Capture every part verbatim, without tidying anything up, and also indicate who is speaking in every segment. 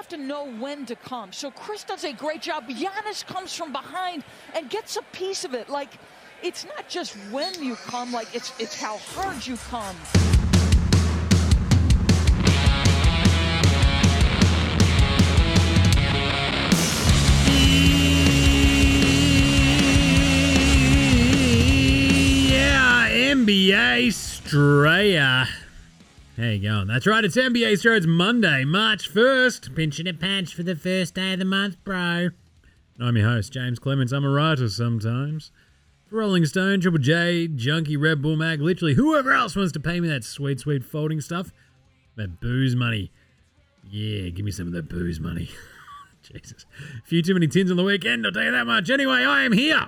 Speaker 1: have to know when to come. So Chris does a great job. Giannis comes from behind and gets a piece of it. Like, it's not just when you come, like it's it's how hard you come.
Speaker 2: Yeah, N B A Australia. How you going? That's right, it's N B A Australia. It's Monday, March first. Pinching a patch for the first day of the month, bro. And I'm your host, James Clements. I'm a writer sometimes. For Rolling Stone, Triple J, Junkie, Red Bull Mag, literally whoever else wants to pay me that sweet, sweet folding stuff. That booze money. Yeah, give me some of that booze money. Jesus. A few too many tins on the weekend, I'll tell you that much. Anyway, I am here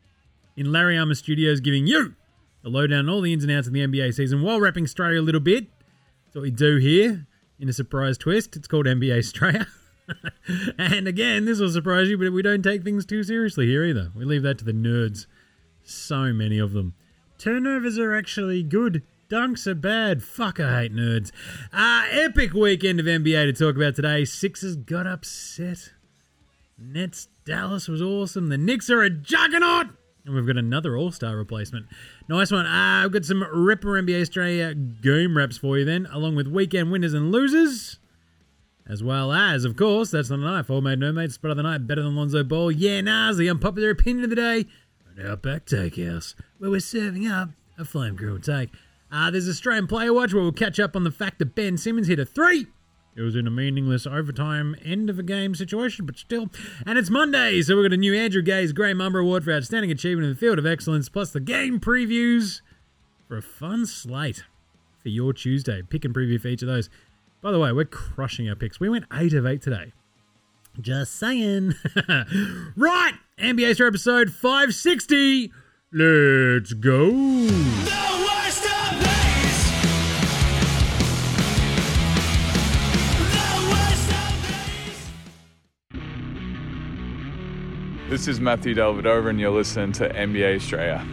Speaker 2: in Larry Armour Studios giving you the lowdown on all the ins and outs of the N B A season while wrapping Australia a little bit. That's what we do here in a surprise twist. It's called N B A Australia. And again, this will surprise you, but we don't take things too seriously here either. We leave that to the nerds. So many of them. Turnovers are actually good. Dunks are bad. Fuck, I hate nerds. Uh, epic weekend of N B A to talk about today. Sixers got upset. Nets Dallas was awesome. The Knicks are a juggernaut. And we've got another All-Star replacement. Nice one. Uh, I've got some Ripper N B A Australia game wraps for you then, along with weekend winners and losers. As well as, of course, That's Not a Knife. All made no mates, but of the night better than Lonzo Ball. Yeah, nah, the unpopular opinion of the day. At Outback Takehouse, where we're serving up a flame grilled take. Uh, there's Australian Player Watch, where we'll catch up on the fact that Ben Simmons hit a three. It was in a meaningless overtime end of a game situation, but still. And it's Monday, so we've got a new Andrew Gaze Graham Umber Award for Outstanding Achievement in the Field of Excellence, plus the game previews for a fun slate for your Tuesday. Pick and preview for each of those. By the way, we're crushing our picks. We went eight of eight today. Just saying. Right, N B A Star episode five sixty. Let's go.
Speaker 3: The worst of days. The worst of days.
Speaker 4: This is Matthew Delvedova and you're listening to N B A Australia.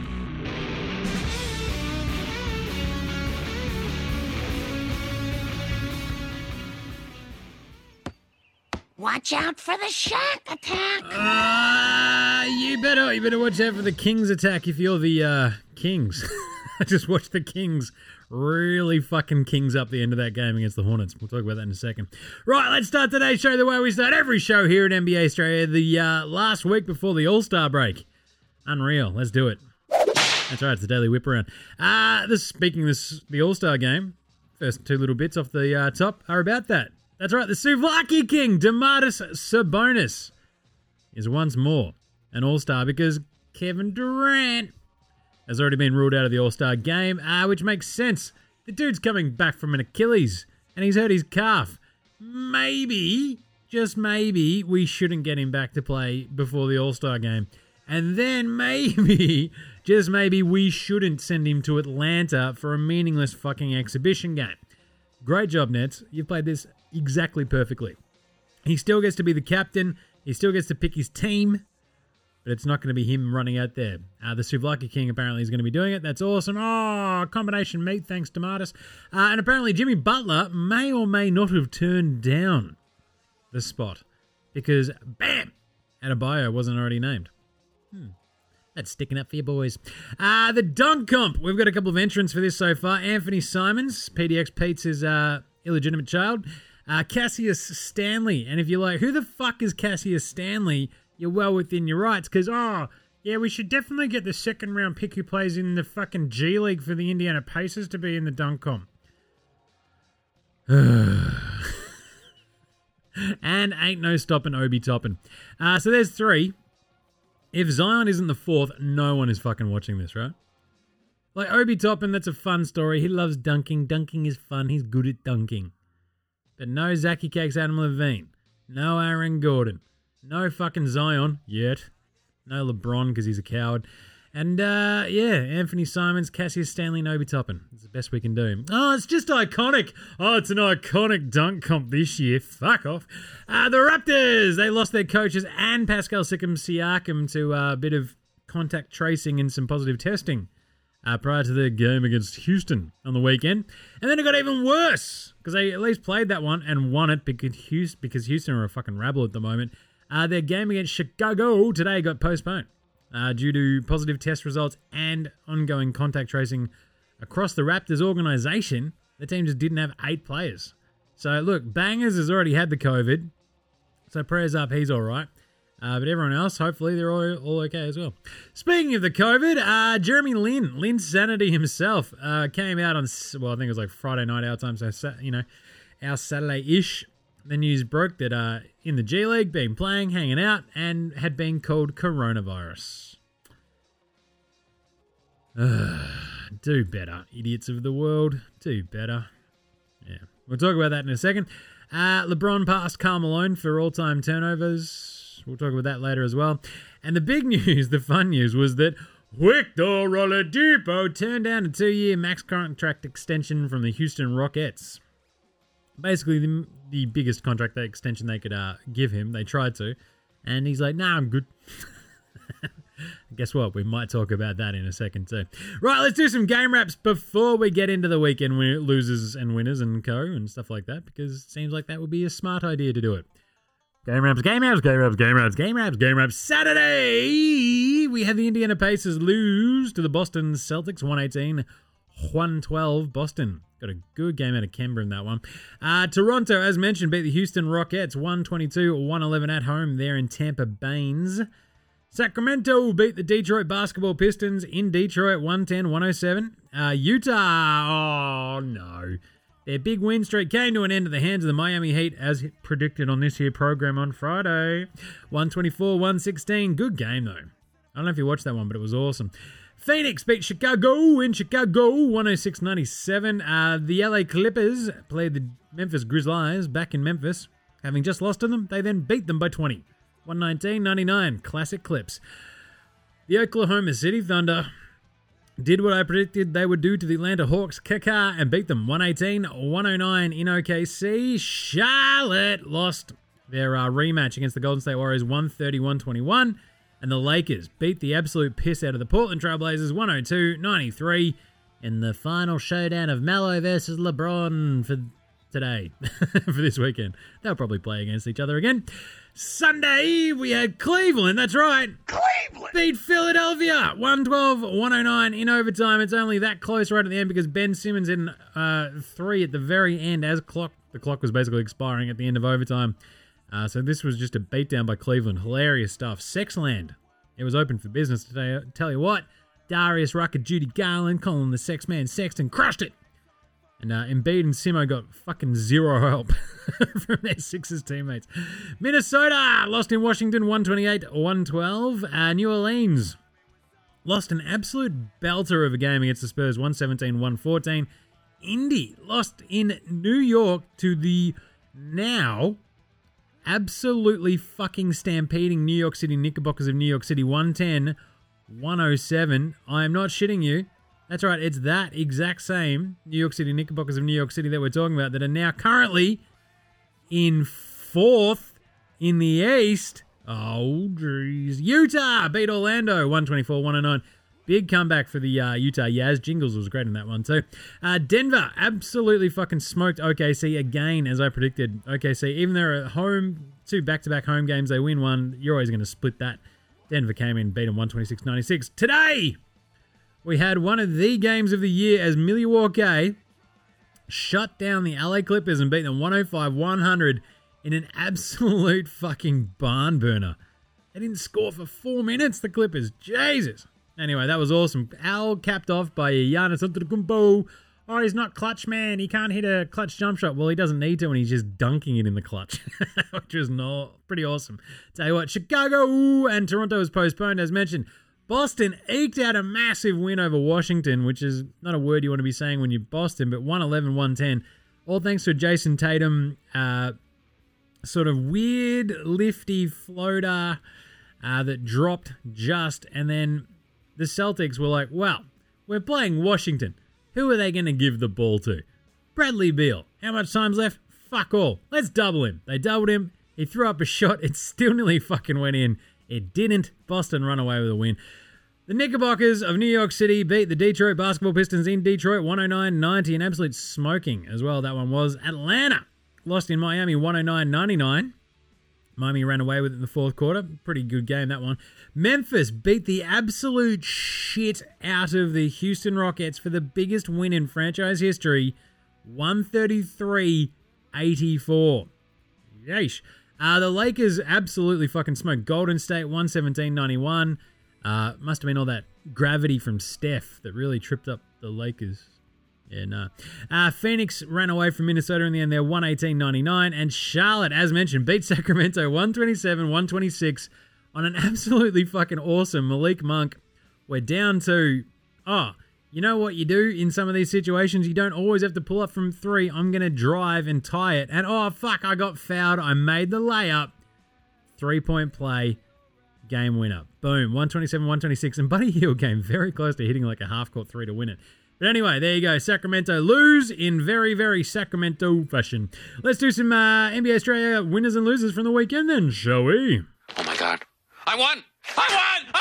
Speaker 5: Watch out for the Shaq attack.
Speaker 2: Uh, you better you better watch out for the Kings attack if you're the uh, Kings. I just watched the Kings really fucking Kings up the end of that game against the Hornets. We'll talk about that in a second. Right, let's start today's show the way we start every show here at N B A Australia, the uh, last week before the All-Star break. Unreal. Let's do it. That's right, it's the Daily Whip Around. Uh, this, speaking of this, the All-Star game, first two little bits off the uh, top are about that. That's right, the Souvlaki King, Domantas Sabonis, is once more an All-Star because Kevin Durant has already been ruled out of the All-Star game, uh, which makes sense. The dude's coming back from an Achilles, and he's hurt his calf. Maybe, just maybe, we shouldn't get him back to play before the All-Star game. And then maybe, just maybe, we shouldn't send him to Atlanta for a meaningless fucking exhibition game. Great job, Nets. You've played this exactly perfectly. He still gets to be the captain. He still gets to pick his team. But it's not going to be him running out there. Uh, the Souvlaki King apparently is going to be doing it. That's awesome. Oh, combination meat, thanks to Martis. Uh, and apparently Jimmy Butler may or may not have turned down the spot. Because, bam, Adebayo wasn't already named. Hmm. That's sticking up for you boys. Uh, the dunk comp. We've got a couple of entrants for this so far. Anthony Simons, P D X Pete's his uh, illegitimate child. Uh, Cassius Stanley. And if you're like, who the fuck is Cassius Stanley? You're well within your rights. Because, oh, yeah, we should definitely get the second round pick who plays in the fucking G League for the Indiana Pacers to be in the dunk comp. And ain't no stopping Obi Toppin. Uh, so there's three. If Zion isn't the fourth, no one is fucking watching this, right? Like, Obi Toppin, that's a fun story. He loves dunking. Dunking is fun. He's good at dunking. But no Zachy Cakes Adam Levine. No Aaron Gordon. No fucking Zion yet. No LeBron because he's a coward. And, uh, yeah, Anthony Simons, Cassius Stanley, and Obi Toppin. It's the best we can do. Oh, it's just iconic. Oh, it's an iconic dunk comp this year. Fuck off. Uh, the Raptors, they lost their coaches and Pascal Siakam Siakam to uh, a bit of contact tracing and some positive testing uh, prior to their game against Houston on the weekend. And then it got even worse because they at least played that one and won it because Houston, because Houston are a fucking rabble at the moment. Uh, their game against Chicago today got postponed uh, due to positive test results and ongoing contact tracing across the Raptors organization. The team just didn't have eight players. So, look, Bangers has already had the COVID, so prayers up, he's all right. Uh, but everyone else, hopefully, they're all, all okay as well. Speaking of the COVID, uh, Jeremy Lin, Linsanity himself, uh, came out on, well, I think it was like Friday night our time, so, you know, our Saturday-ish. The news broke that uh, in the G League, been playing, hanging out, and had been called coronavirus. Do better, idiots of the world. Do better. Yeah. We'll talk about that in a second. Uh, LeBron passed Karl Malone for all-time turnovers. We'll talk about that later as well. And the big news, the fun news, was that Victor Oladipo turned down a two-year max contract extension from the Houston Rockets. Basically, the, the biggest contract extension they could uh, give him. They tried to. And he's like, nah, I'm good. Guess what? We might talk about that in a second too. Right, let's do some game wraps before we get into the weekend win- losers and winners and co and stuff like that, because it seems like that would be a smart idea to do it. Game wraps, game wraps, game wraps, game wraps, game wraps, game wraps. Saturday, we had the Indiana Pacers lose to the Boston Celtics, one eighteen, one twelve. Boston got a good game out of Kemba in that one. Uh, Toronto, as mentioned, beat the Houston Rockets, one twenty-two, one eleven at home there in Tampa Baines. Sacramento beat the Detroit Basketball Pistons in Detroit, one ten, one oh seven. Uh, Utah, oh no. Their big win streak came to an end at the hands of the Miami Heat, as predicted on this here program on Friday. one twenty-four, one sixteen. Good game, though. I don't know if you watched that one, but it was awesome. Phoenix beat Chicago in Chicago, one oh six, ninety-seven. Uh, the L A Clippers played the Memphis Grizzlies back in Memphis. Having just lost to them, they then beat them by twenty. one nineteen, ninety-nine. Classic Clips. The Oklahoma City Thunder did what I predicted they would do to the Atlanta Hawks kicker and beat them one eighteen, one oh nine in O K C. Charlotte lost their uh, rematch against the Golden State Warriors one thirty, one twenty-one. And the Lakers beat the absolute piss out of the Portland Trailblazers one oh two, ninety-three in the final showdown of Melo versus LeBron for today, for this weekend. They'll probably play against each other again. Sunday, we had Cleveland, that's right. Cleveland! Beat Philadelphia, one twelve, one oh nine in overtime. It's only that close right at the end because Ben Simmons in uh, three at the very end as clock. The clock was basically expiring at the end of overtime. Uh, so this was just a beatdown by Cleveland. Hilarious stuff. Sexland. It was open for business today. Tell you what, Darius Rucker, Judy Garland, Colin the Sex Man, Sexton crushed it. And uh, Embiid and Simo got fucking zero help from their Sixers teammates. Minnesota lost in Washington, one twenty-eight, one twelve. Uh, New Orleans lost an absolute belter of a game against the Spurs, one seventeen, one fourteen. Indy lost in New York to the now absolutely fucking stampeding New York City Knickerbockers of New York City, one ten, one oh seven. I am not shitting you. That's right, it's that exact same New York City Knickerbockers of New York City that we're talking about that are now currently in fourth in the East. Oh, jeez. Utah beat Orlando, one twenty-four, one oh nine. Big comeback for the uh, Utah Jazz. Jingles was great in that one too. Uh, Denver absolutely fucking smoked O K C again, as I predicted. O K C, even though they're at home, two back-to-back home games, they win one. You're always going to split that. Denver came in, beat them one twenty-six, ninety-six. Today, we had one of the games of the year as Milwaukee shut down the L A Clippers and beat them one oh five, one hundred in an absolute fucking barn burner. They didn't score for four minutes, the Clippers. Jesus. Anyway, that was awesome. Al capped off by Giannis Antetokounmpo. Oh, he's not clutch, man. He can't hit a clutch jump shot. Well, he doesn't need to, and he's just dunking it in the clutch, which was no, pretty awesome. Tell you what, Chicago and Toronto was postponed, as mentioned. Boston eked out a massive win over Washington, which is not a word you want to be saying when you're Boston, but one eleven, one ten. All thanks to Jason Tatum, uh, sort of weird, lifty floater uh, that dropped just, and then the Celtics were like, well, we're playing Washington. Who are they going to give the ball to? Bradley Beal. How much time's left? Fuck all. Let's double him. They doubled him. He threw up a shot. It still nearly fucking went in. It didn't. Boston run away with a win. The Knickerbockers of New York City beat the Detroit Basketball Pistons in Detroit one oh nine ninety. An absolute smoking as well, that one was. Atlanta lost in Miami one oh nine ninety-nine. Miami ran away with it in the fourth quarter. Pretty good game, that one. Memphis beat the absolute shit out of the Houston Rockets for the biggest win in franchise history, one thirty-three eighty-four. Yeesh. Uh, the Lakers absolutely fucking smoked Golden State one seventeen ninety-one. Uh, must have been all that gravity from Steph that really tripped up the Lakers. Yeah, no. Uh, Phoenix ran away from Minnesota in the end there, one eighteen ninety-nine. And Charlotte, as mentioned, beat Sacramento one twenty-seven one twenty-six on an absolutely fucking awesome Malik Monk. We're down to, oh, you know what you do in some of these situations? You don't always have to pull up from three. I'm going to drive and tie it. And oh, fuck, I got fouled. I made the layup. Three-point play. Game winner. Boom. one twenty-seven one twenty-six. And Buddy Hield came very close to hitting like a half-court three to win it. But anyway, there you go. Sacramento lose in very, very Sacramento fashion. Let's do some uh, N B A Australia winners and losers from the weekend then, shall we?
Speaker 6: Oh my God. I won! I won!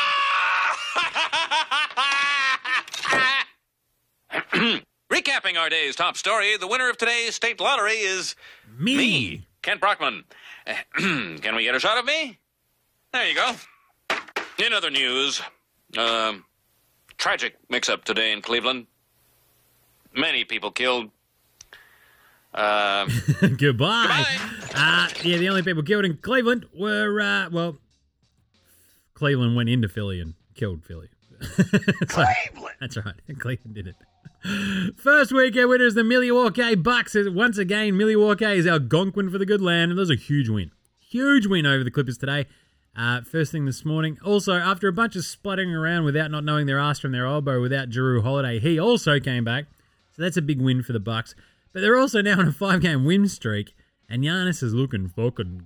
Speaker 6: Ah! Recapping our day's top story, the winner of today's state lottery is
Speaker 2: Me.
Speaker 6: me Kent Brockman. Can we get a shot of me? There you go. In other news, um, tragic mix-up today in Cleveland. Many people killed. Um,
Speaker 2: Goodbye.
Speaker 6: Goodbye.
Speaker 2: Uh, yeah, the only people killed in Cleveland were, uh, well, Cleveland went into Philly and killed Philly. So,
Speaker 3: Cleveland!
Speaker 2: That's right. Cleveland did it. First weekend winner is the Milwaukee Bucks. Once again, Milwaukee is our Gonkwin for the good land, and that was a huge win. Huge win over the Clippers today. Uh, first thing this morning. Also, after a bunch of sputtering around without not knowing their ass from their elbow without Jrue Holiday, he also came back. So that's a big win for the Bucks. But they're also now on a five-game win streak, and Giannis is looking fucking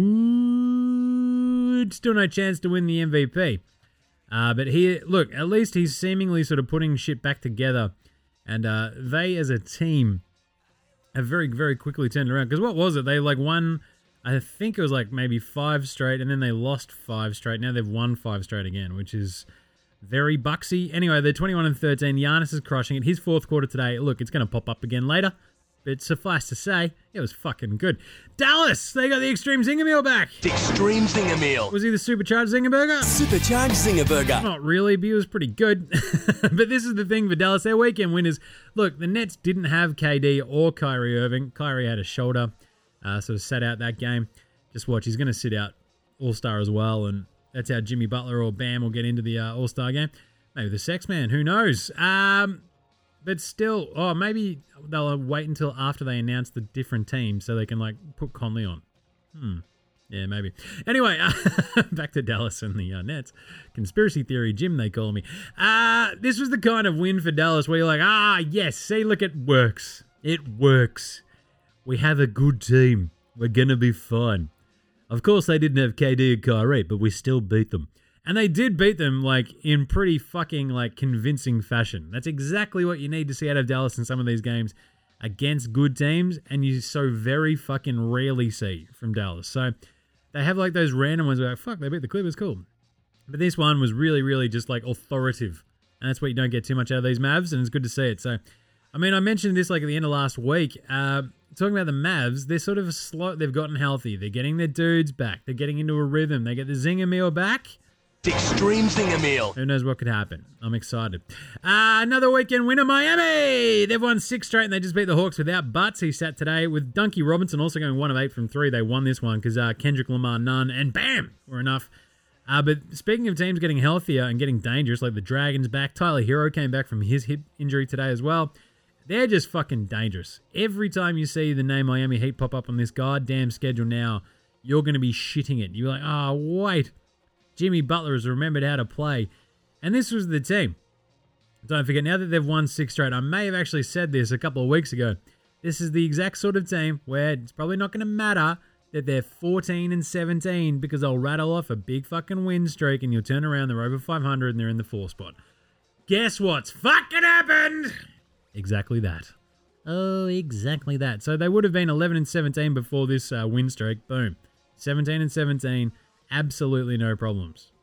Speaker 2: good. Still no chance to win the M V P. Uh, but he, look, at least he's seemingly sort of putting shit back together. And uh, they, as a team, have very, very quickly turned around. Because what was it? They like won, I think it was like maybe five straight, and then they lost five straight. Now they've won five straight again, which is very Bucksy. Anyway, they're twenty-one and thirteen. Giannis is crushing it. His fourth quarter today, look, it's going to pop up again later. But suffice to say, it was fucking good. Dallas, they got the Extreme Zinger Meal back.
Speaker 7: Extreme Zinger Meal.
Speaker 2: Was he the Supercharged Zinger Burger?
Speaker 7: Supercharged Zinger Burger.
Speaker 2: Not really, but he was pretty good. But this is the thing for Dallas. Their weekend winners. Look, the Nets didn't have K D or Kyrie Irving. Kyrie had a shoulder, uh, sort of sat out that game. Just watch, he's going to sit out All-Star as well, and that's how Jimmy Butler or Bam will get into the uh, All-Star game. Maybe the Sex Man, who knows? Um, but still, oh, maybe they'll wait until after they announce the different teams so they can, like, put Conley on. Hmm. Yeah, maybe. Anyway, uh, back to Dallas and the uh, Nets. Conspiracy theory Jim, they call me. Uh, this was the kind of win for Dallas where you're like, ah, yes, see, look, it works. It works. We have a good team. We're going to be fine. Of course, they didn't have K D and Kyrie, but we still beat them. And they did beat them, like, in pretty fucking, like, convincing fashion. That's exactly what you need to see out of Dallas in some of these games against good teams, and you so very fucking rarely see from Dallas. So they have, like, those random ones where, like, fuck, they beat the Clippers, cool. But this one was really, really just, like, authoritative. And that's what you don't get too much out of these Mavs, and it's good to see it. So, I mean, I mentioned this, like, at the end of last week. Uh, talking about the Mavs, they're sort of slow. They've gotten healthy. They're getting their dudes back. They're getting into a rhythm. They get the Zinger Meal back.
Speaker 7: Extreme Zinger Meal.
Speaker 2: Who knows what could happen? I'm excited. Uh, another weekend winner, Miami. They've won six straight, and they just beat the Hawks without Butts. He sat today with Dunky Robinson also going one of eight from three. They won this one because uh, Kendrick Lamar, none, and bam, were enough. Uh, but speaking of teams getting healthier and getting dangerous, like the Dragons back, Tyler Hero came back from his hip injury today as well. They're just fucking dangerous. Every time you see the name Miami Heat pop up on this goddamn schedule now, you're going to be shitting it. You're like, oh, wait. Jimmy Butler has remembered how to play. And this was the team. Don't forget, now that they've won six straight, I may have actually said this a couple of weeks ago. This is the exact sort of team where it's probably not going to matter that they're fourteen and seventeen because they'll rattle off a big fucking win streak and you'll turn around, they're over five hundred and they're in the four spot. Guess what's fucking happened? Exactly that. Oh, exactly that. So they would have been eleven and seventeen before this uh, win streak. Boom. seventeen and seventeen. Absolutely no problems.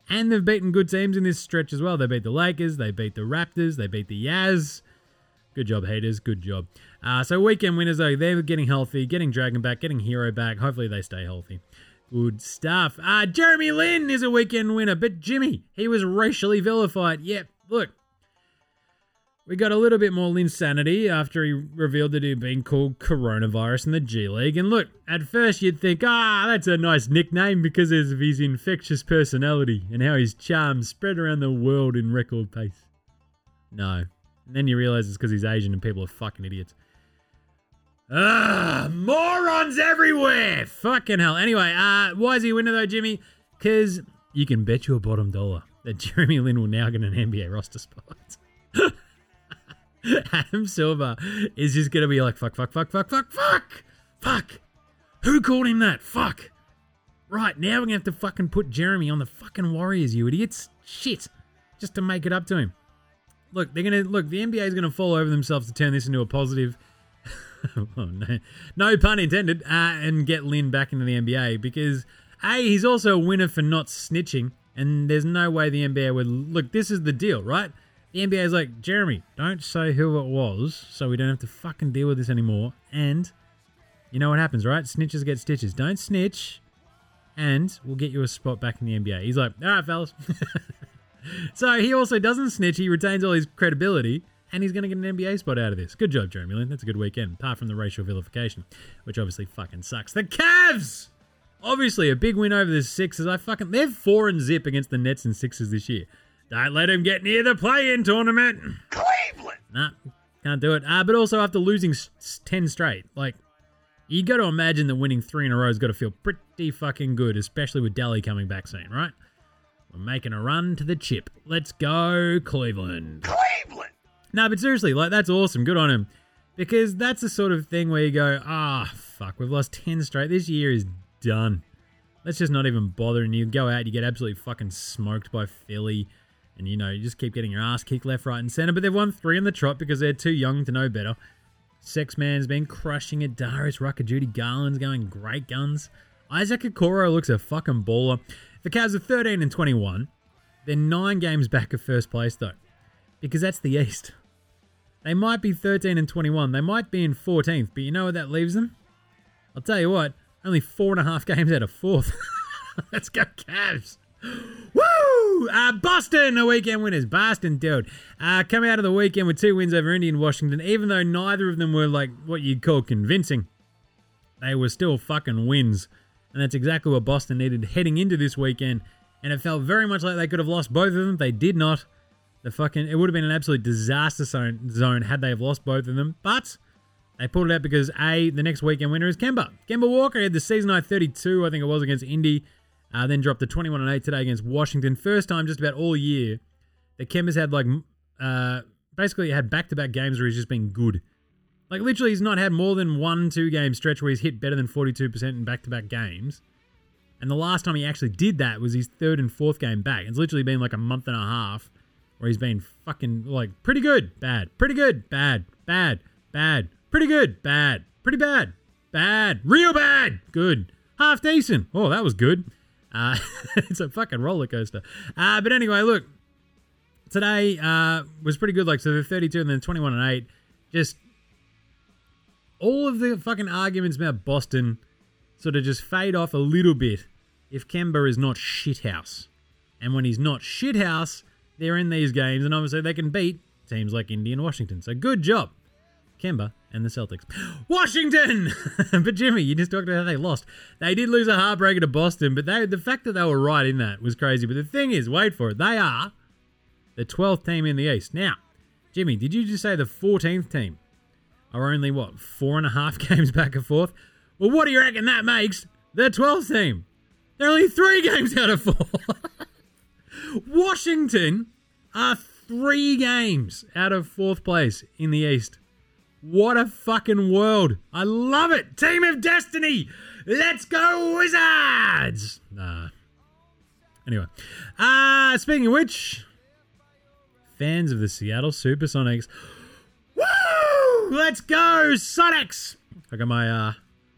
Speaker 2: And they've beaten good teams in this stretch as well. They beat the Lakers, they beat the Raptors, they beat the Jazz. Good job, haters. Good job. Uh, so weekend winners, though, they're getting healthy, getting Dragon back, getting Hero back. Hopefully they stay healthy. Good stuff. Uh, Jeremy Lin is a weekend winner, but Jimmy, he was racially vilified. Yep, look. We got a little bit more Lin sanity after he revealed that he'd been called coronavirus in the G League. And look, at first you'd think, ah, that's a nice nickname because of his infectious personality and how his charm spread around the world in record pace. No. And then you realise it's because he's Asian and people are fucking idiots. Ah, morons everywhere! Fucking hell. Anyway, uh, why is he a winner though, Jimmy? Because you can bet your bottom dollar that Jeremy Lin will now get an N B A roster spot. Adam Silver is just going to be like, fuck, fuck, fuck, fuck, fuck, fuck, fuck. Who called him that? Fuck. Right, now we're going to have to fucking put Jeremy on the fucking Warriors, you idiots. Shit. Just to make it up to him. Look, they're going to, look, the N B A is going to fall over themselves to turn this into a positive, oh, no, no pun intended, uh, and get Lin back into the N B A because, A, he's also a winner for not snitching, and there's no way the N B A would, look, this is the deal, right? The N B A is like, Jeremy, don't say who it was so we don't have to fucking deal with this anymore. And you know what happens, right? Snitches get stitches. Don't snitch and we'll get you a spot back in the N B A. He's like, all right, fellas. So he also doesn't snitch. He retains all his credibility and he's going to get an N B A spot out of this. Good job, Jeremy Lin. That's a good weekend, apart from the racial vilification, which obviously fucking sucks. The Cavs! Obviously a big win over the Sixers. I fucking, they're four and zip against the Nets and Sixers this year. Don't let him get near the play-in tournament.
Speaker 7: Cleveland!
Speaker 2: Nah, can't do it. Uh, but also after losing s- ten straight, like, you got to imagine that winning three in a row has got to feel pretty fucking good, especially with Daly coming back soon, right? We're making a run to the chip. Let's go, Cleveland.
Speaker 7: Cleveland!
Speaker 2: No, but seriously, like, that's awesome. Good on him. Because that's the sort of thing where you go, ah, oh, fuck, we've lost ten straight. This year is done. Let's just not even bother. And you go out, you get absolutely fucking smoked by Philly. And, you know, you just keep getting your ass kicked left, right, and centre. But they've won three in the trot because they're too young to know better. Sexman's been crushing it. Darius Rucker, Judy Garland's going great guns. Isaac Okoro looks a fucking baller. The Cavs are thirteen and twenty-one. They're nine games back of first place, though. Because that's the East. They might be thirteen and twenty-one. They might be in fourteenth. But you know what that leaves them? I'll tell you what. Only four and a half games out of fourth. Let's go, Cavs. Woo! Uh, Boston, the weekend winners. Boston, dude. Uh, come out of the weekend with two wins over Indy and Washington, even though neither of them were like what you'd call convincing. They were still fucking wins. And that's exactly what Boston needed heading into this weekend. And it felt very much like they could have lost both of them. They did not. The fucking, it would have been an absolute disaster zone, zone had they have lost both of them. But they pulled it out because, A, the next weekend winner is Kemba. Kemba Walker had the season high thirty-two, I think it was, against Indy. Uh, then dropped to twenty-one and eight today against Washington. First time just about all year that Kemba's had like, uh, basically had back-to-back games where he's just been good. Like literally he's not had more than one, two game stretch where he's hit better than forty-two percent in back-to-back games. And the last time he actually did that was his third and fourth game back. It's literally been like a month and a half where he's been fucking like pretty good, bad, pretty good, bad, bad, bad, pretty good, bad, pretty bad, bad, real bad, good, half decent. Oh, that was good. Uh, it's a fucking roller coaster. Uh, but anyway, look, today uh, was pretty good. Like, so the thirty-two and then twenty-one and eight. Just all of the fucking arguments about Boston sort of just fade off a little bit if Kemba is not shithouse. And when he's not shithouse, they're in these games, and obviously they can beat teams like Indy and Washington. So good job, Kemba and the Celtics. Washington! But Jimmy, you just talked about how they lost. They did lose a heartbreaker to Boston, but they, the fact that they were right in that was crazy. But the thing is, wait for it, they are the twelfth team in the East. Now, Jimmy, did you just say the fourteenth team are only, what, four and a half games back and forth? Well, what do you reckon that makes the twelfth team? They're only three games out of four. Washington are three games out of fourth place in the East. What a fucking world. I love it. Team of Destiny. Let's go Wizards. Nah. Anyway. Uh, speaking of which, fans of the Seattle Supersonics. Woo! Let's go Sonics. I got my uh,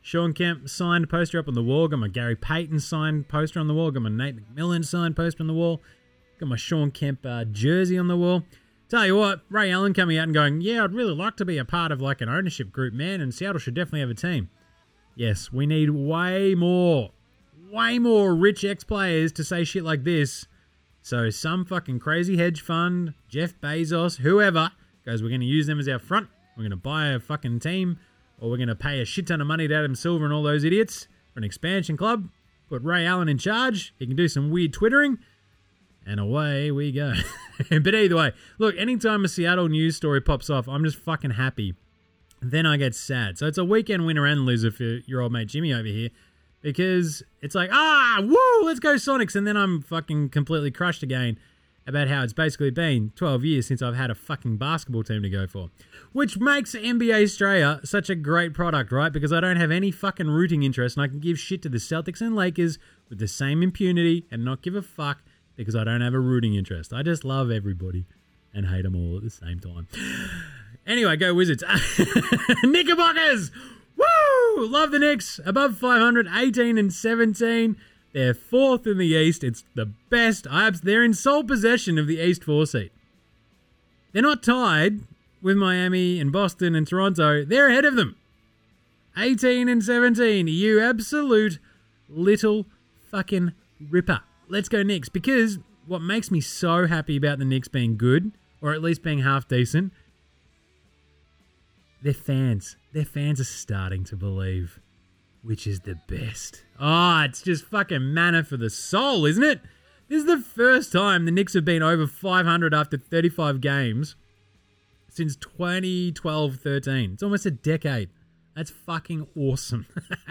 Speaker 2: Sean Kemp signed poster up on the wall. Got my Gary Payton signed poster on the wall. Got my Nate McMillan signed poster on the wall. Got my Sean Kemp uh, jersey on the wall. Tell you what, Ray Allen coming out and going, yeah, I'd really like to be a part of like an ownership group, man, and Seattle should definitely have a team. Yes, we need way more, way more rich ex-players to say shit like this. So some fucking crazy hedge fund, Jeff Bezos, whoever, goes, we're going to use them as our front. We're going to buy a fucking team, or we're going to pay a shit ton of money to Adam Silver and all those idiots for an expansion club. Put Ray Allen in charge. He can do some weird twittering. And away we go. But either way, look, anytime a Seattle news story pops off, I'm just fucking happy. Then I get sad. So it's a weekend winner and loser for your old mate Jimmy over here. Because it's like, ah, woo, let's go Sonics. And then I'm fucking completely crushed again about how it's basically been twelve years since I've had a fucking basketball team to go for. Which makes N B A Australia such a great product, right? Because I don't have any fucking rooting interest and I can give shit to the Celtics and Lakers with the same impunity and not give a fuck because I don't have a rooting interest. I just love everybody and hate them all at the same time. Anyway, go Wizards. Knickerbockers! Woo! Love the Knicks. Above five hundred, eighteen and seventeen. They're fourth in the East. It's the best. They're in sole possession of the East four seat. They're not tied with Miami and Boston and Toronto. They're ahead of them. eighteen and seventeen. You absolute little fucking ripper. Let's go Knicks. Because what makes me so happy about the Knicks being good, or at least being half decent, their fans. Their fans are starting to believe, which is the best. Oh, it's just fucking manna for the soul, isn't it? This is the first time the Knicks have been over five hundred after thirty-five games since twenty twelve thirteen. It's almost a decade. That's fucking awesome.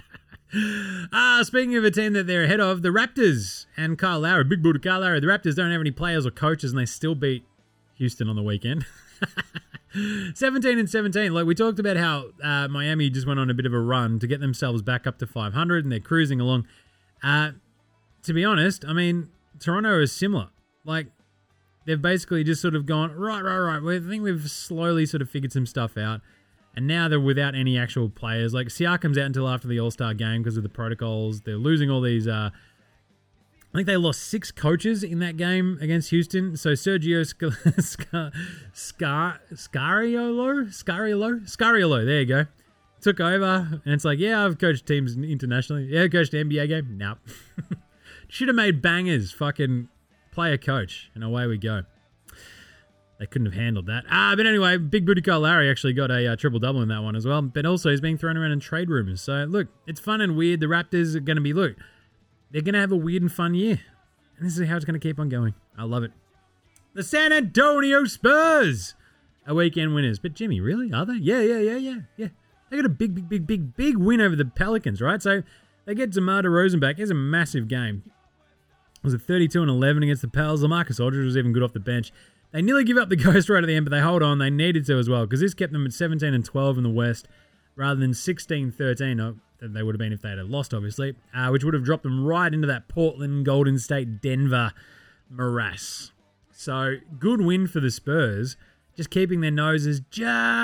Speaker 2: Ah, speaking of a team that they're ahead of, the Raptors and Kyle Lowry, big booty Kyle Lowry. The Raptors don't have any players or coaches, and they still beat Houston on the weekend. seventeen and seventeen. Like we talked about how uh, Miami just went on a bit of a run to get themselves back up to five hundred, and they're cruising along. Uh, to be honest, I mean, Toronto is similar. Like they've basically just sort of gone, right, right, right. I think we've slowly sort of figured some stuff out. And now they're without any actual players. Like Siakam's out until after the All-Star game because of the protocols. They're losing all these... Uh, I think they lost six coaches in that game against Houston. So Sergio Sc- Sc- Scar- Scariolo? Scariolo? Scariolo, there you go. Took over. And it's like, yeah, I've coached teams internationally. Yeah, I've coached the N B A game. Nope. Should have made bangers. Fucking player coach. And away we go. They couldn't have handled that. Ah, but anyway, Big Booty Kyle Lowry actually got a uh, triple-double in that one as well. But also he's being thrown around in trade rumors. So, look, it's fun and weird. The Raptors are going to be, look, they're going to have a weird and fun year. And this is how it's going to keep on going. I love it. The San Antonio Spurs are weekend winners. But, Jimmy, really? Are they? Yeah, yeah, yeah, yeah, yeah. They got a big, big, big, big, big win over the Pelicans, right? So, they get DeMar DeRozan back. It's a massive game. It was a thirty-two and eleven against the Pels. LaMarcus Aldridge was even good off the bench. They nearly give up the ghost right at the end, but they hold on. They needed to as well, because this kept them at seventeen and twelve in the West, rather than sixteen thirteen. Oh, they would have been if they had lost, obviously, uh, which would have dropped them right into that Portland, Golden State, Denver morass. So, good win for the Spurs, just keeping their noses just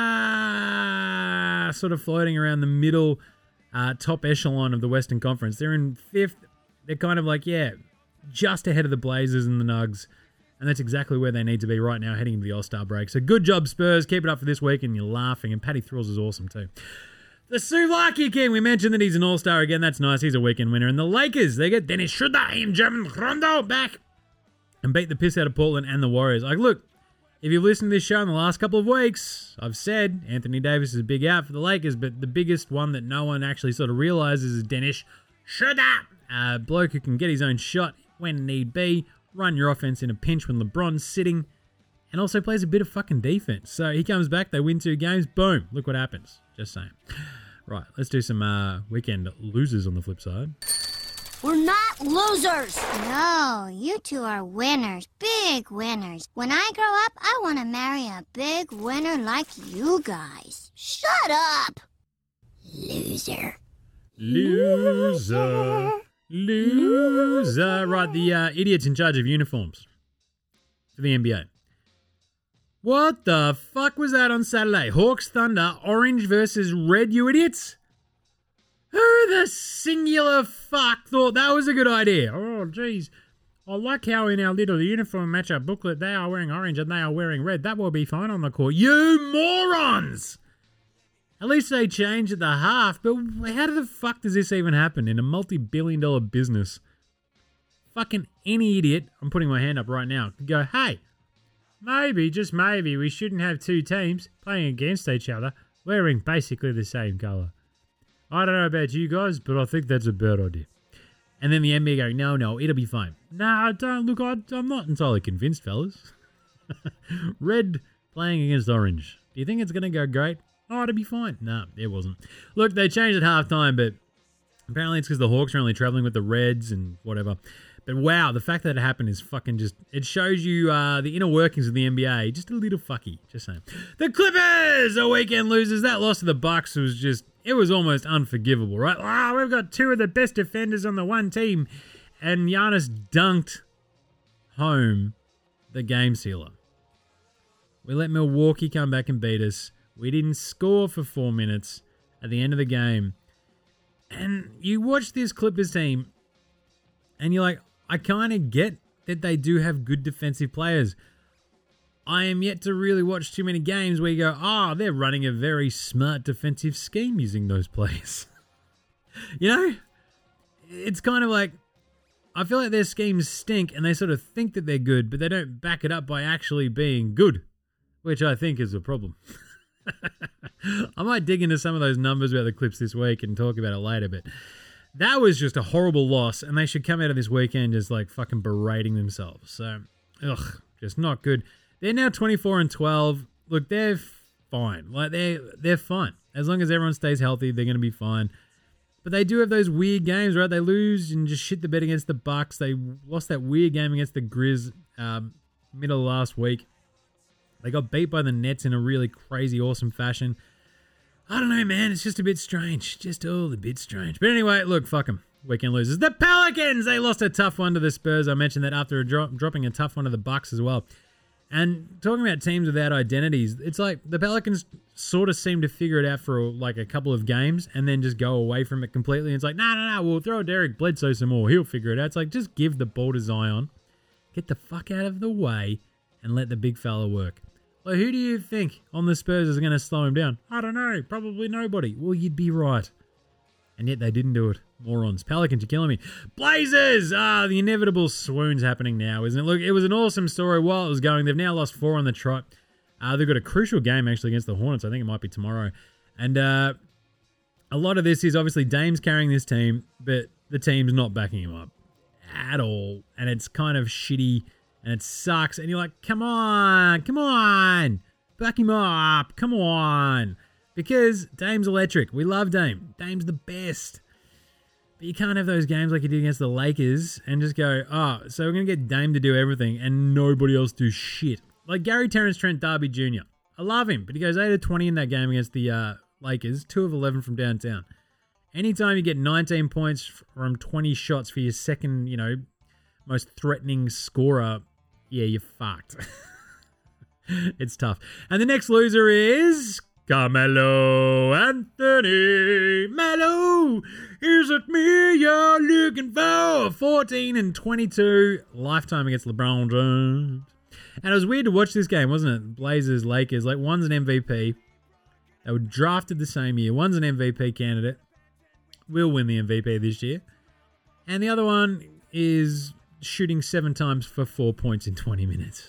Speaker 2: sort of floating around the middle, uh, top echelon of the Western Conference. They're in fifth. They're kind of like, yeah, just ahead of the Blazers and the Nugs. And that's exactly where they need to be right now, heading into the All-Star break. So good job, Spurs. Keep it up for this week, and you're laughing. And Patty Thrills is awesome, too. The Souvlaki King, we mentioned that he's an All-Star again. That's nice. He's a weekend winner. And the Lakers, they get Dennis Schroeder and German Rondo back and beat the piss out of Portland and the Warriors. Like, look, if you've listened to this show in the last couple of weeks, I've said Anthony Davis is a big out for the Lakers, but the biggest one that no one actually sort of realizes is Dennis Schroeder. A bloke who can get his own shot when need be, run your offense in a pinch when LeBron's sitting, and also plays a bit of fucking defense. So he comes back, they win two games, boom, look what happens. Just saying. Right, let's do some uh, weekend losers on the flip side.
Speaker 5: We're not losers.
Speaker 8: No, you two are winners, big winners. When I grow up, I want to marry a big winner like you guys.
Speaker 5: Shut up.
Speaker 8: Loser.
Speaker 2: Loser. Loser. Right, the uh, idiots in charge of uniforms for the N B A. What the fuck was that on Saturday? Hawks Thunder, orange versus red, you idiots? Who the singular fuck thought that was a good idea? Oh, geez. I like how in our little uniform matchup booklet they are wearing orange and they are wearing red. That will be fine on the court. You morons! At least they changed at the half, but how the fuck does this even happen in a multi-billion dollar business? Fucking any idiot, I'm putting my hand up right now, could go, hey, maybe, just maybe, we shouldn't have two teams playing against each other wearing basically the same colour. I don't know about you guys, but I think that's a bad idea. And then the N B A going, no, no, it'll be fine. Nah, don't, look, I, I'm not entirely convinced, fellas. Red playing against orange. Do you think it's going to go great? Oh, it'll be fine. No, it wasn't. Look, they changed at halftime, but apparently it's because the Hawks are only traveling with the Reds and whatever. But wow, the fact that it happened is fucking just, it shows you uh, the inner workings of the N B A. Just a little fucky, just saying. The Clippers are weekend losers. That loss to the Bucks was just, it was almost unforgivable, right? Wow, we've got two of the best defenders on the one team. And Giannis dunked home the game sealer. We let Milwaukee come back and beat us. We didn't score for four minutes at the end of the game. And you watch this Clippers team, and you're like, I kind of get that they do have good defensive players. I am yet to really watch too many games where you go, oh, they're running a very smart defensive scheme using those players. You know? It's kind of like, I feel like their schemes stink and they sort of think that they're good, but they don't back it up by actually being good, which I think is a problem. I might dig into some of those numbers about the Clips this week and talk about it later, but that was just a horrible loss, and they should come out of this weekend just like fucking berating themselves. So, ugh, just not good. They're now twenty-four and twelve. Look, they're fine. Like they're they're fine as long as everyone stays healthy. They're going to be fine. But they do have those weird games, right? They lose and just shit the bed against the Bucks. They lost that weird game against the Grizz um, middle of last week. They got beat by the Nets in a really crazy, awesome fashion. I don't know, man. It's just a bit strange. Just all a bit strange. But anyway, look, fuck them. Weekend losers. The Pelicans! They lost a tough one to the Spurs. I mentioned that after a drop, dropping a tough one to the Bucks as well. And talking about teams without identities, it's like the Pelicans sort of seem to figure it out for like a couple of games and then just go away from it completely. And it's like, no, no, no, we'll throw Derek Bledsoe some more. He'll figure it out. It's like, just give the ball to Zion. Get the fuck out of the way and let the big fella work. Well, who do you think on the Spurs is going to slow him down? I don't know. Probably nobody. Well, you'd be right. And yet they didn't do it. Morons. Pelicans, you're killing me. Blazers! Ah, the inevitable swoon's happening now, isn't it? Look, it was an awesome story while it was going. They've now lost four on the trot. Uh, they've got a crucial game, actually, against the Hornets. I think it might be tomorrow. And uh, a lot of this is obviously Dame's carrying this team, but the team's not backing him up at all. And it's kind of shitty. And it sucks. And you're like, come on, come on. Back him up. Come on. Because Dame's electric. We love Dame. Dame's the best. But you can't have those games like you did against the Lakers and just go, oh, so we're going to get Dame to do everything and nobody else do shit. Like Gary Terrence Trent D'Arby Junior I love him, but he goes eight of twenty in that game against the uh, Lakers, two of eleven from downtown. Anytime you get nineteen points from twenty shots for your second, you know, most threatening scorer, yeah, you're fucked. It's tough. And the next loser is Carmelo Anthony. Melo, is it me you're looking for? fourteen and twenty-two lifetime against LeBron James. And it was weird to watch this game, wasn't it? Blazers, Lakers. Like, one's an M V P. They were drafted the same year. One's an M V P candidate. Will win the M V P this year. And the other one is shooting seven times for four points in twenty minutes.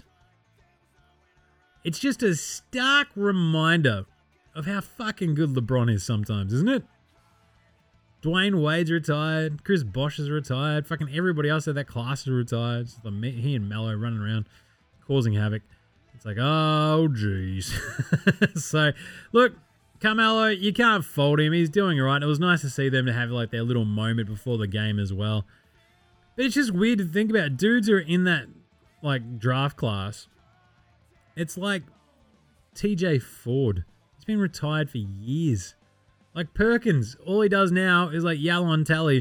Speaker 2: It's just a stark reminder of how fucking good LeBron is sometimes, isn't it? Dwayne Wade's retired. Chris Bosh is retired. Fucking everybody else at that class is retired. It's like he and Melo running around causing havoc. It's like, oh, jeez. So, look, Carmelo, you can't fault him. He's doing all right. It was nice to see them to have like their little moment before the game as well. But it's just weird to think about. Dudes who are in that like draft class. It's like T J Ford. He's been retired for years. Like Perkins, all he does now is like yell on telly,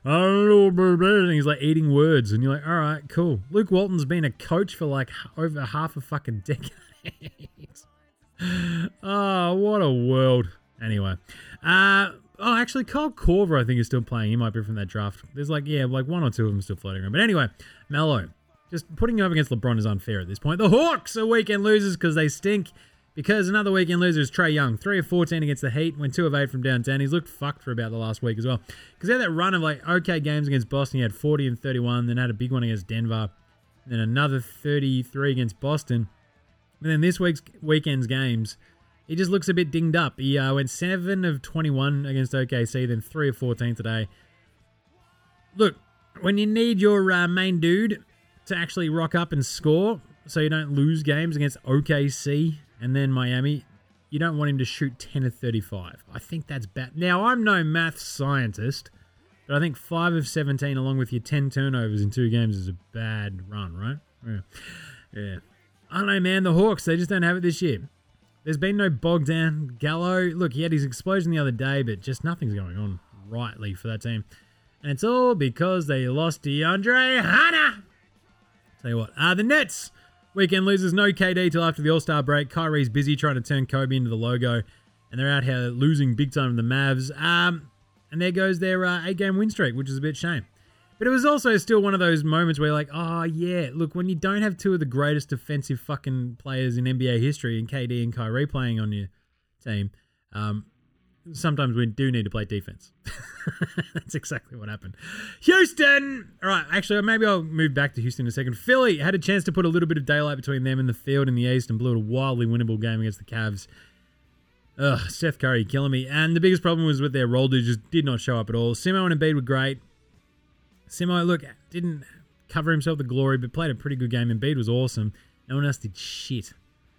Speaker 2: and he's like eating words, and you're like, all right, cool. Luke Walton's been a coach for like over half a fucking decade. Oh, what a world. Anyway, uh, Oh, actually, Kyle Korver, I think, is still playing. He might be from that draft. There's like, yeah, like one or two of them still floating around. But anyway, Melo. Just putting him up against LeBron is unfair at this point. The Hawks are weekend losers because they stink. Because another weekend loser is Trae Young. three of fourteen against the Heat. Went two of eight from downtown. He's looked fucked for about the last week as well. Because he had that run of like okay games against Boston. He had forty and thirty-one. Then had a big one against Denver. Then another thirty-three against Boston. And then this week's weekend's games, he just looks a bit dinged up. He uh, went seven of twenty-one against O K C. Then three of fourteen today. Look, when you need your uh, main dude to actually rock up and score so you don't lose games against O K C and then Miami, you don't want him to shoot ten of thirty-five. I think that's bad. Now, I'm no math scientist, but I think five of seventeen along with your ten turnovers in two games is a bad run, right? Yeah. yeah. I don't know, man. The Hawks, they just don't have it this year. There's been no Bogdan. Gallo, look, he had his explosion the other day, but just nothing's going on rightly for that team. And it's all because they lost DeAndre Hunter. Tell you what, uh, the Nets, weekend losers, no K D till after the All-Star break. Kyrie's busy trying to turn Kobe into the logo, and they're out here losing big time to the Mavs. Um, and there goes their uh, eight-game win streak, which is a bit shame. But it was also still one of those moments where you're like, oh, yeah, look, when you don't have two of the greatest defensive fucking players in N B A history, and K D and Kyrie playing on your team, um, sometimes we do need to play defense. That's exactly what happened. Houston! All right, actually, maybe I'll move back to Houston in a second. Philly had a chance to put a little bit of daylight between them and the field in the East and blew a wildly winnable game against the Cavs. Ugh, Seth Curry killing me. And the biggest problem was with their role dudes just did not show up at all. Simo and Embiid were great. Simo, look, didn't cover himself the glory, but played a pretty good game. Embiid was awesome. No one else did shit.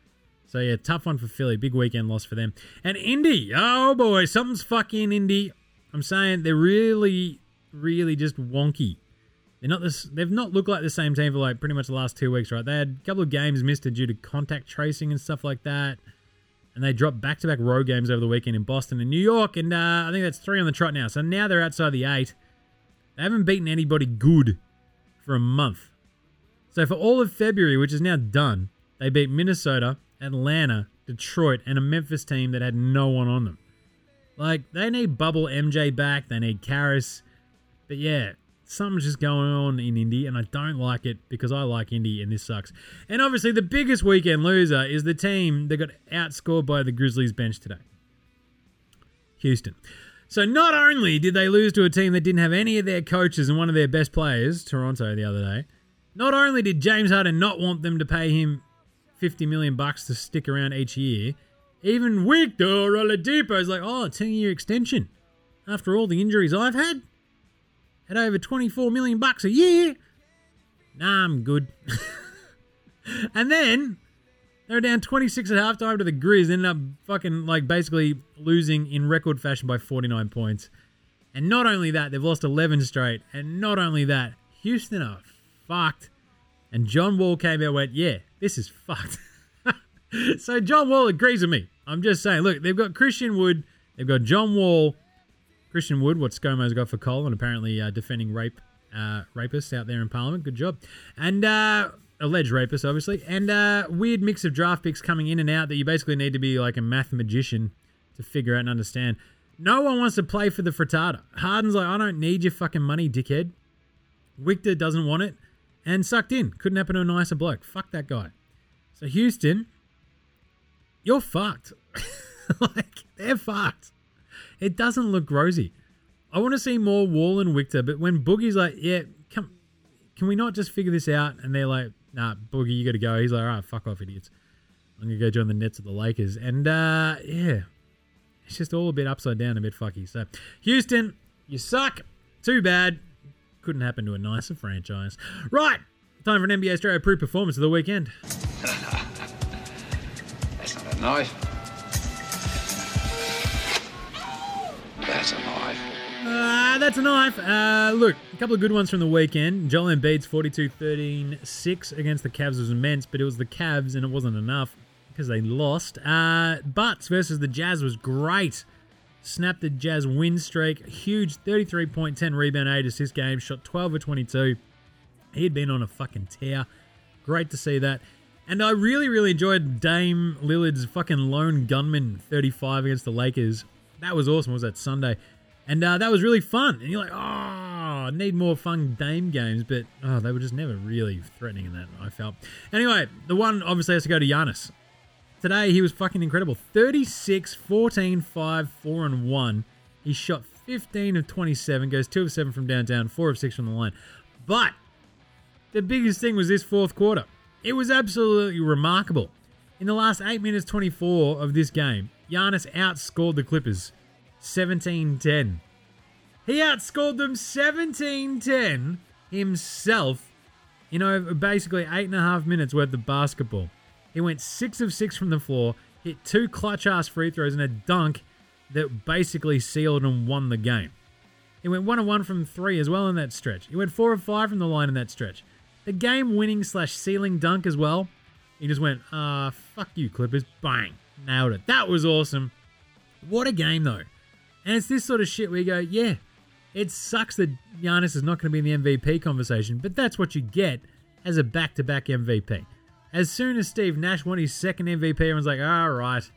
Speaker 2: So, yeah, tough one for Philly. Big weekend loss for them. And Indy. Oh, boy. Something's fucking Indy. I'm saying they're really, really just wonky. They're not this. They've not looked like the same team for, like, pretty much the last two weeks, right? They had a couple of games missed due to contact tracing and stuff like that. And they dropped back-to-back road games over the weekend in Boston and New York. And uh, I think that's three on the trot now. So now they're outside the eight. They haven't beaten anybody good for a month. So for all of February, which is now done, they beat Minnesota, Atlanta, Detroit, and a Memphis team that had no one on them. Like, they need Bubble M J back. They need Karras. But yeah, something's just going on in Indy, and I don't like it because I like Indy, and this sucks. And obviously, the biggest weekend loser is the team that got outscored by the Grizzlies bench today. Houston. So not only did they lose to a team that didn't have any of their coaches and one of their best players, Toronto, the other day, not only did James Harden not want them to pay him fifty million bucks to stick around each year, even Victor Oladipo is like, oh, a ten-year extension. After all the injuries I've had, at over twenty-four million bucks a year, nah, I'm good. And then they were down twenty-six at halftime to the Grizz, ended up fucking like basically losing in record fashion by forty-nine points. And not only that, they've lost eleven straight. And not only that, Houston are fucked. And John Wall came out and went, yeah, this is fucked. So John Wall agrees with me. I'm just saying, look, they've got Christian Wood, they've got John Wall, Christian Wood, what ScoMo's got for Cole, and apparently uh, defending rape uh, rapists out there in Parliament. Good job. And uh, alleged rapists, obviously. And uh, weird mix of draft picks coming in and out that you basically need to be like a math magician to figure out and understand. No one wants to play for the frittata. Harden's like, I don't need your fucking money, dickhead. Victor doesn't want it. And sucked in. Couldn't happen to a nicer bloke. Fuck that guy. So Houston, you're fucked. Like, they're fucked. It doesn't look rosy. I want to see more Wall and Victor, but when Boogie's like, yeah, come, can we not just figure this out? And they're like, nah, Boogie, you got to go. He's like, all right, fuck off, idiots. I'm going to go join the Nets at the Lakers. And, uh, yeah, it's just all a bit upside down, a bit fucky. So, Houston, you suck. Too bad. Couldn't happen to a nicer franchise. Right, time for an N B A Australia approved performance of the weekend.
Speaker 9: That's not a knife. That's a knife.
Speaker 2: Uh, that's a knife. Uh, look, a couple of good ones from the weekend. Joel Embiid's forty-two thirteen six against the Cavs was immense, but it was the Cavs and it wasn't enough because they lost. Uh, Butts versus the Jazz was great. Snapped the Jazz win streak. Huge thirty-three point, ten rebound, eight assist game. Shot twelve of twenty-two. He'd been on a fucking tear. Great to see that. And I really, really enjoyed Dame Lillard's fucking lone gunman thirty-five against the Lakers. That was awesome. What was that, Sunday? And uh, that was really fun. And you're like, oh, I need more fun Dame games. But, oh, they were just never really threatening in that, I felt. Anyway, the one obviously has to go to Giannis. Today, he was fucking incredible. thirty-six, fourteen, five, four, and one. He shot fifteen of twenty-seven, goes two of seven from downtown, four of six from the line. But the biggest thing was this fourth quarter. It was absolutely remarkable. In the last eight minutes twenty-four of this game, Giannis outscored the Clippers seventeen ten. He outscored them seventeen ten himself in over basically eight and a half minutes worth of basketball. He went six of six from the floor, hit two clutch-ass free throws and a dunk that basically sealed and won the game. He went one of one from three as well in that stretch. He went four of five from the line in that stretch. The game-winning slash sealing dunk as well. He just went, ah, uh, fuck you, Clippers. Bang. Nailed it. That was awesome. What a game, though. And it's this sort of shit where you go, yeah, it sucks that Giannis is not going to be in the M V P conversation, but that's what you get as a back-to-back M V P. As soon as Steve Nash won his second M V P, everyone's like, all right,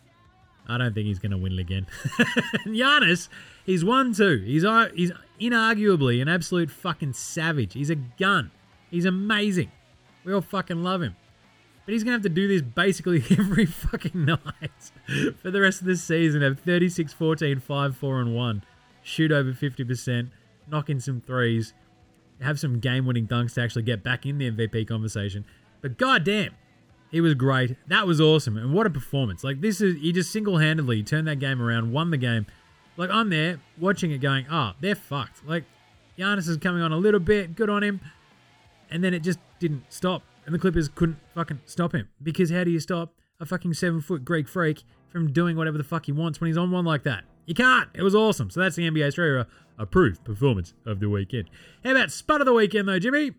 Speaker 2: I don't think he's going to win it again. Giannis, he's won two. He's, he's inarguably an absolute fucking savage. He's a gun. He's amazing. We all fucking love him. But he's going to have to do this basically every fucking night for the rest of the season. Have thirty-six, fourteen, five, four, and one. Shoot over fifty percent. Knock in some threes. Have some game-winning dunks to actually get back in the M V P conversation. But goddamn, he was great. That was awesome. And what a performance. Like, this is, he just single-handedly turned that game around, won the game. Like, I'm there watching it going, oh, they're fucked. Like, Giannis is coming on a little bit. Good on him. And then it just didn't stop. And the Clippers couldn't fucking stop him. Because how do you stop a fucking seven-foot Greek freak from doing whatever the fuck he wants when he's on one like that? You can't. It was awesome. So that's the N B A Australia approved performance of the weekend. How about Spud of the weekend, though, Jimmy?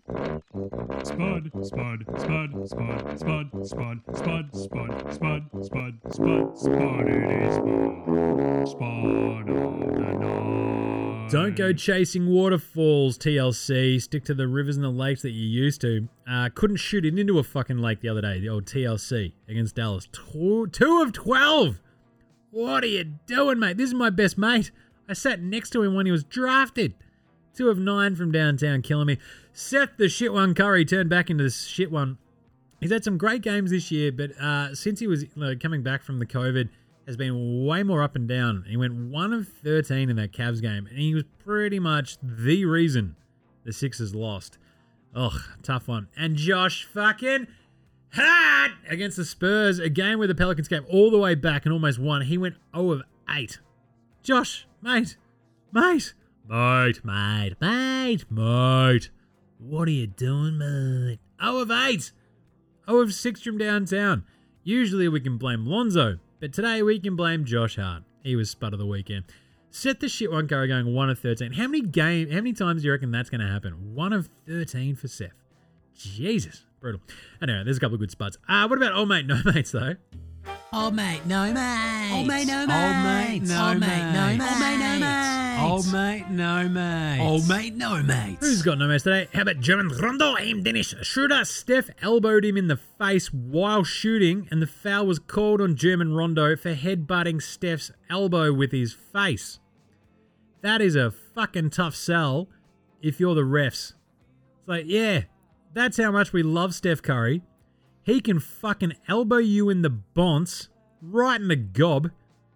Speaker 10: Spud, Spud, Spud, Spud, Spud, Spud, Spud, Spud, Spud, Spud, Spud, Spud, it is Spud, Spud of the night.
Speaker 2: Don't go chasing waterfalls, T L C. Stick to the rivers and the lakes that you used to. Uh, couldn't shoot it into a fucking lake the other day, the old T L C against Dallas. Two, two of twelve. What are you doing, mate? This is my best mate. I sat next to him when he was drafted. Two of nine from downtown, killing me. Seth the shit one Curry turned back into the shit one. He's had some great games this year, but uh, since he was like, coming back from the COVID, has been way more up and down. He went one of thirteen in that Cavs game, and he was pretty much the reason the Sixers lost. Ugh, tough one. And Josh fucking Hart against the Spurs, a game where the Pelicans came all the way back and almost won. He went zero of eight. Josh, mate, mate, mate, mate, mate, mate. What are you doing, mate? zero of eight. zero of six from downtown. Usually we can blame Lonzo, but today we can blame Josh Hart. He was spud of the weekend. Set the shit one Curry going one of thirteen. How many game? How many times do you reckon that's going to happen? one of thirteen for Seth. Jesus, brutal. Anyway, there's a couple of good spots. Uh, what about old mate, no mates though?
Speaker 11: Old mate, no mates.
Speaker 12: Old mate, no mates.
Speaker 11: Old mate, no
Speaker 12: Old mate, no
Speaker 11: mates.
Speaker 12: mates.
Speaker 11: Old mate, no mates.
Speaker 12: Old mate, no mates.
Speaker 2: Who's got no mates today? How about German Rondo? Aim Dennis Schroeder. Steph elbowed him in the face while shooting, and the foul was called on German Rondo for headbutting Steph's elbow with his face. That is a fucking tough sell if you're the refs. It's like, yeah, that's how much we love Steph Curry. He can fucking elbow you in the bonce, right in the gob,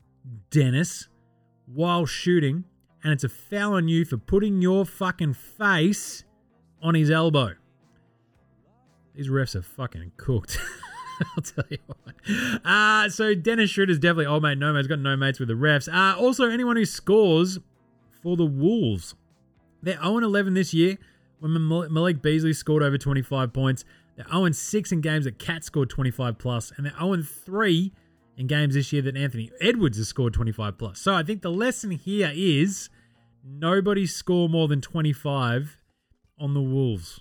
Speaker 2: Dennis, while shooting, and it's a foul on you for putting your fucking face on his elbow. These refs are fucking cooked. I'll tell you what. Uh, so Dennis Schroeder's definitely old mate, no mate's got no mates with the refs. Uh, also, anyone who scores for the Wolves. They're oh and eleven this year when Malik Beasley scored over twenty-five points. They're oh and six in games that Cat scored twenty-five plus, and they're oh and three in games this year that Anthony Edwards has scored twenty-five plus. So I think the lesson here is nobody score more than twenty-five on the Wolves.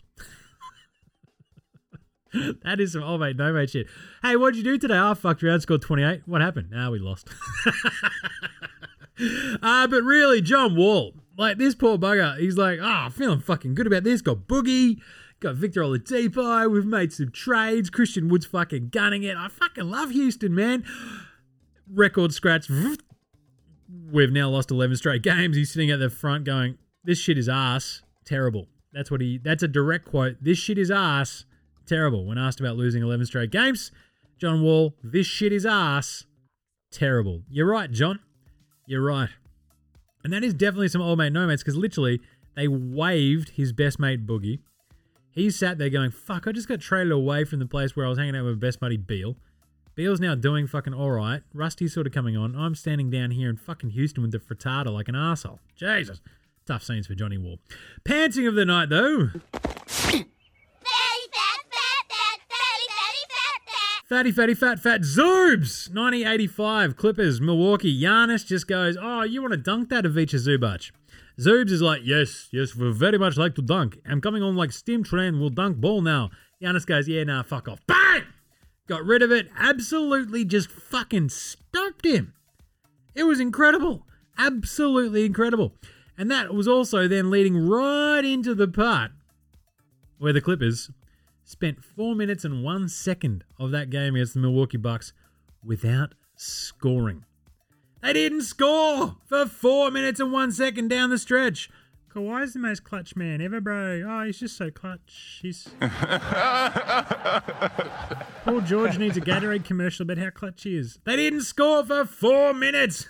Speaker 2: That is some old mate, no mate shit. Hey, what'd you do today? I oh, fucked around, scored twenty-eight. What happened? Ah, we lost. uh, but really, John Wall, like this poor bugger, he's like, oh, I'm feeling fucking good about this. Got Boogie. Got Victor Oladipo. We've made some trades. Christian Wood's fucking gunning it. I fucking love Houston, man. Record scratch. we've now lost eleven straight games. He's sitting at the front going, this shit is ass, terrible. That's what he, that's a direct quote. This shit is ass, terrible. When asked about losing eleven straight games, John Wall, this shit is ass, terrible. You're right, John. You're right. And that is definitely some old mate no mates, because literally they waived his best mate Boogie. He sat there going, fuck, I just got traded away from the place where I was hanging out with my best buddy Beal. Beal's now doing fucking all right. Rusty's sort of coming on. I'm standing down here in fucking Houston with the frittata like an arsehole. Jesus. Tough scenes for Johnny Wall. Pantsing of the night, though. Fatty, fatty, fat, fat, Zoobs! ninety eighty-five, Clippers, Milwaukee. Giannis just goes, oh, you want to dunk that, Ivica Zubac? Zoobs is like, yes, yes, we very much like to dunk. I'm coming on like steam train, we'll dunk ball now. Giannis goes, yeah, nah, fuck off. Bang! Got rid of it. Absolutely just fucking stopped him. It was incredible. Absolutely incredible. And that was also then leading right into the part where the Clippers spent four minutes and one second of that game against the Milwaukee Bucks without scoring. They didn't score for four minutes and one second down the stretch. Kawhi's the most clutch man ever, bro. Oh, he's just so clutch. He's... Paul George needs a Gatorade commercial about how clutch he is. They didn't score for four minutes.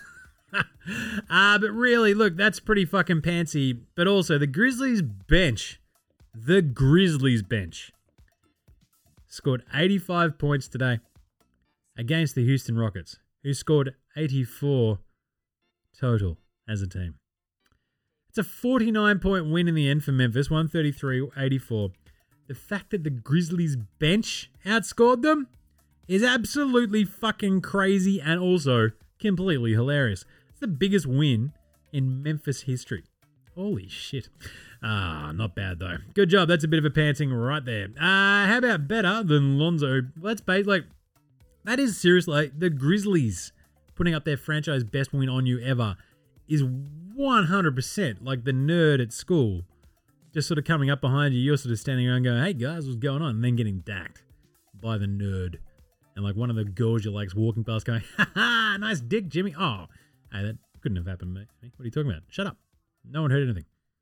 Speaker 2: uh, but really, look, that's pretty fucking pantsy. But also, the Grizzlies bench, the Grizzlies bench, scored eighty-five points today against the Houston Rockets, who scored eighty-four total as a team. It's a forty-nine point win in the end for Memphis, one thirty-three eighty-four. The fact that the Grizzlies bench outscored them is absolutely fucking crazy and also completely hilarious. It's the biggest win in Memphis history. Holy shit. Ah, not bad though. Good job. That's a bit of a pantsing right there. Uh, how about better than Lonzo? Let's base like, that is seriously, like, the Grizzlies putting up their franchise best win on you ever is one hundred percent like the nerd at school just sort of coming up behind you. You're sort of standing around going, hey guys, what's going on? And then getting dacked by the nerd. And like one of the girls you like's walking past going, ha ha, nice dick, Jimmy. Oh, hey, that couldn't have happened to me. What are you talking about? Shut up. No one heard anything.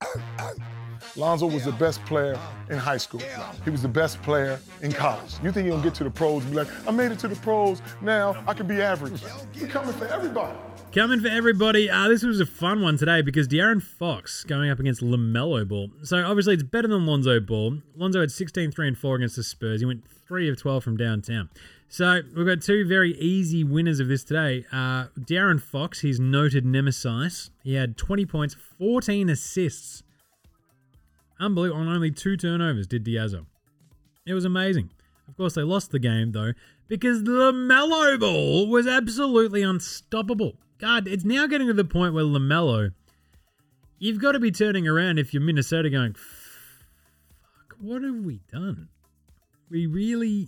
Speaker 13: Lonzo was the best player in high school. He was the best player in college. You think he'll get to the pros and be like, I made it to the pros, now I can be average. He's coming for everybody.
Speaker 2: Coming for everybody. Uh, this was a fun one today because De'Aaron Fox going up against LaMelo Ball. So obviously it's better than Lonzo Ball. Lonzo had sixteen, three, and four against the Spurs. He went three of twelve from downtown. So we've got two very easy winners of this today. Uh, De'Aaron Fox, his noted nemesis, he had twenty points, fourteen assists. Unbelievable. On only two turnovers did Diazzo. It was amazing. Of course, they lost the game, though, because LaMelo Ball was absolutely unstoppable. God, it's now getting to the point where LaMelo, you've got to be turning around if you're Minnesota going, fuck, what have we done? We really...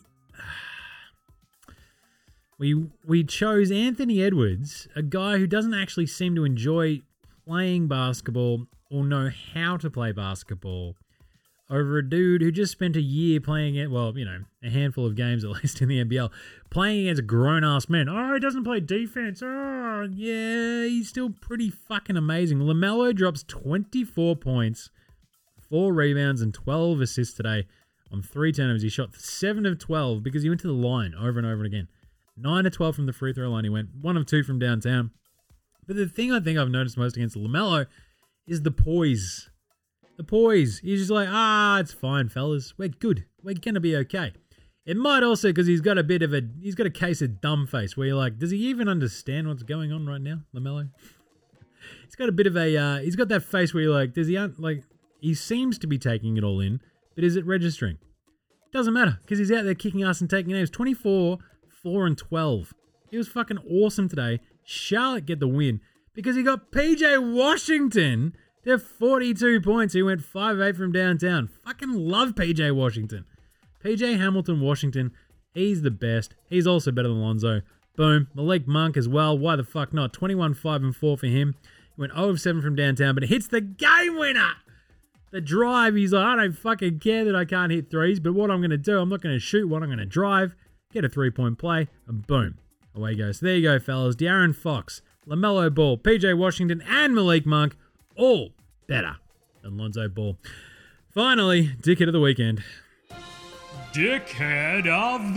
Speaker 2: We we chose Anthony Edwards, a guy who doesn't actually seem to enjoy playing basketball or know how to play basketball, over a dude who just spent a year playing it, well, you know, a handful of games at least in the N B L, playing against grown-ass men. Oh, he doesn't play defense. Oh, yeah, he's still pretty fucking amazing. LaMelo drops twenty-four points, four rebounds, and twelve assists today on three turnovers. He shot seven of twelve because he went to the line over and over again. nine of twelve from the free throw line he went, one of two from downtown. But the thing I think I've noticed most against LaMelo is the poise. The poise. He's just like, ah, it's fine, fellas. We're good. We're going to be okay. It might also, because he's got a bit of a, he's got a case of dumb face where you're like, does he even understand what's going on right now, LaMelo? He's got a bit of a, uh, he's got that face where you're like, does he, un- like, he seems to be taking it all in, but is it registering? Doesn't matter, because he's out there kicking ass and taking names. twenty-four, four, and twelve. He was fucking awesome today. Charlotte get the win because he got P J Washington to forty-two points. He went five of eight from downtown. Fucking love P J Washington. P J Hamilton Washington, he's the best. He's also better than Lonzo. Boom. Malik Monk as well. Why the fuck not? twenty-one, five, and four for him. He went zero of seven from downtown, but it hits the game winner. The drive, he's like, I don't fucking care that I can't hit threes, but what I'm going to do, I'm not going to shoot one, I'm going to drive, get a three-point play, and boom, away he goes. So there you go, fellas. De'Aaron Fox, LaMelo Ball, P J Washington, and Malik Monk, all better than Lonzo Ball. Finally, dickhead of the weekend.
Speaker 10: Dickhead of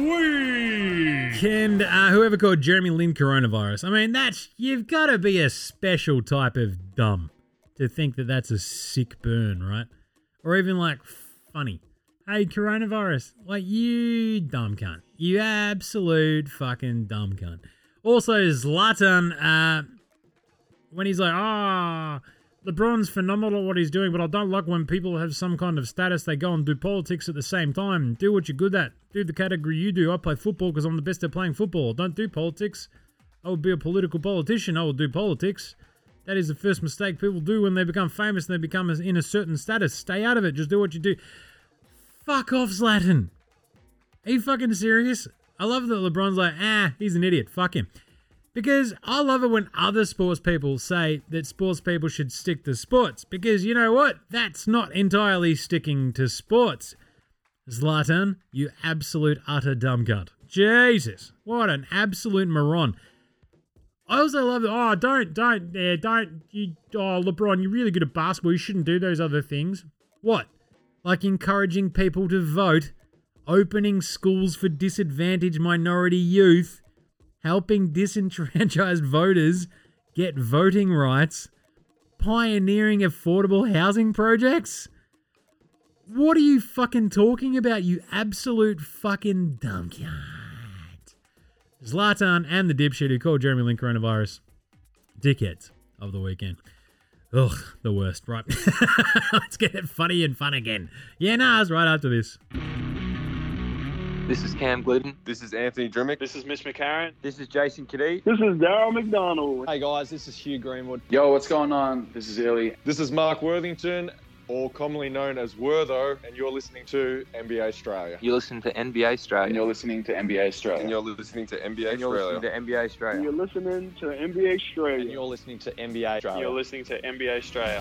Speaker 10: the week.
Speaker 2: And uh, whoever called Jeremy Lin coronavirus. I mean, that's, you've got to be a special type of dumb to think that that's a sick burn, right? Or even like funny. Hey, coronavirus. Like, you dumb cunt. You absolute fucking dumb cunt. Also, Zlatan, uh, when he's like, ah, oh, LeBron's phenomenal at what he's doing, but I don't like when people have some kind of status, they go and do politics at the same time. Do what you're good at. Do the category you do. I play football because I'm the best at playing football. Don't do politics. I would be a political politician. I will do politics. That is the first mistake people do when they become famous and they become in a certain status. Stay out of it. Just do what you do. Fuck off, Zlatan. Are you fucking serious? I love that LeBron's like, ah, he's an idiot. Fuck him. Because I love it when other sports people say that sports people should stick to sports. Because you know what? That's not entirely sticking to sports. Zlatan, you absolute utter dumb cunt. Jesus, what an absolute moron. I also love that, oh, don't, don't, yeah, don't, you, oh, LeBron, you're really good at basketball. You shouldn't do those other things. What? Like encouraging people to vote, opening schools for disadvantaged minority youth, helping disenfranchised voters get voting rights, pioneering affordable housing projects? What are you fucking talking about, you absolute fucking dumb cunt? Zlatan and the dipshit who called Jeremy Lin coronavirus dickheads of the weekend. Ugh, the worst. Right. Let's get it funny and fun again. Yeah, nah, it's right after this.
Speaker 14: This is Cam Glidden.
Speaker 15: This is Anthony Drimmick.
Speaker 16: This is Mitch McCarron.
Speaker 14: This is Jason Kadee.
Speaker 17: This is Daryl McDonald.
Speaker 18: Hey guys, this is Hugh Greenwood.
Speaker 19: Yo, what's going on? This is Illy.
Speaker 15: This is Mark Worthington, or commonly known as Wortho, and you're listening to N B A Australia.
Speaker 14: You're listening to N B A Australia.
Speaker 19: And you're listening to N B A Australia.
Speaker 15: And you're listening to N B A
Speaker 14: and you're
Speaker 15: Australia.
Speaker 14: listening to N B A Australia.
Speaker 17: And you're listening to N B A Australia.
Speaker 18: And you're listening to N B A Australia.
Speaker 16: You're listening to N B A Australia.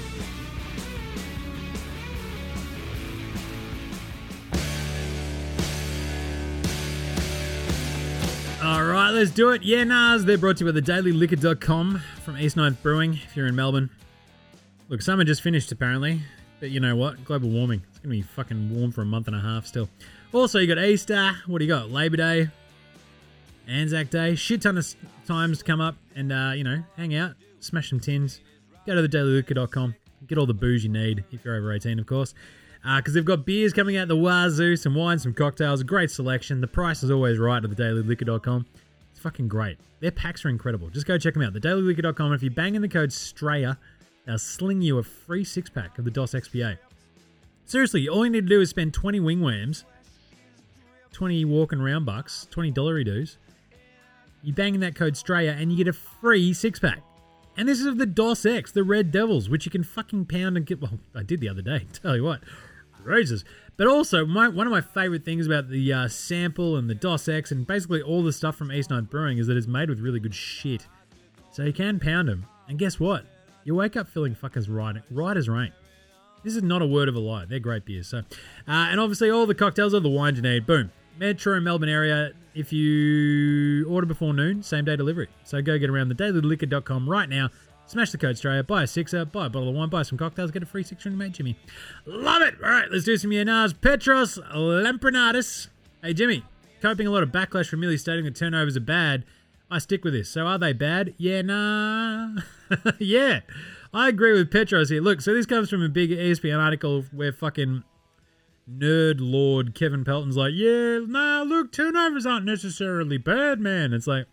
Speaker 2: All right, let's do it. Yeah, Nars. They're brought to you by the daily liquor dot com from East Ninth Brewing if you're in Melbourne. Look, summer just finished apparently, but you know what? Global warming. It's going to be fucking warm for a month and a half still. Also, you got Easter. What do you got? Labor Day. Anzac Day. Shit ton of times to come up and, uh, you know, hang out. Smash some tins. Go to the daily liquor dot com. Get all the booze you need if you're over eighteen, of course. Because uh, they've got beers coming out the wazoo, some wine, some cocktails, a great selection. The price is always right at the daily liquor dot com. It's fucking great. Their packs are incredible. Just go check them out, the daily liquor dot com. If you bang in the code STRAYA, they'll sling you a free six-pack of the DOS X P A. Seriously, all you need to do is spend twenty wingworms, twenty walking round bucks, twenty dollary-doos. You bang in that code STRAYA and you get a free six-pack. And this is of the DOS X, the Red Devils, which you can fucking pound and get... Well, I did the other day, tell you what. Roses. But also, my, one of my favourite things about the uh, sample and the DOS X and basically all the stuff from East Ninth Brewing is that it's made with really good shit. So you can pound them. And guess what? You wake up feeling fuckers right, right as rain. This is not a word of a lie. They're great beers. So, uh, and obviously all the cocktails are the wines you need. Boom. Metro Melbourne area, if you order before noon, same day delivery. So go get around the daily liquor dot com right now. Smash the code Australia, buy a sixer, buy a bottle of wine, buy some cocktails, get a free sixer from your mate Jimmy. Love it! All right, let's do some Yanars. Petros Lamprinatis. Hey, Jimmy, coping a lot of backlash from merely stating that turnovers are bad. I stick with this. So are they bad? Yeah, nah. Yeah, I agree with Petros here. Look, so this comes from a big E S P N article where fucking nerd lord Kevin Pelton's like, yeah, nah, look, turnovers aren't necessarily bad, man. It's like...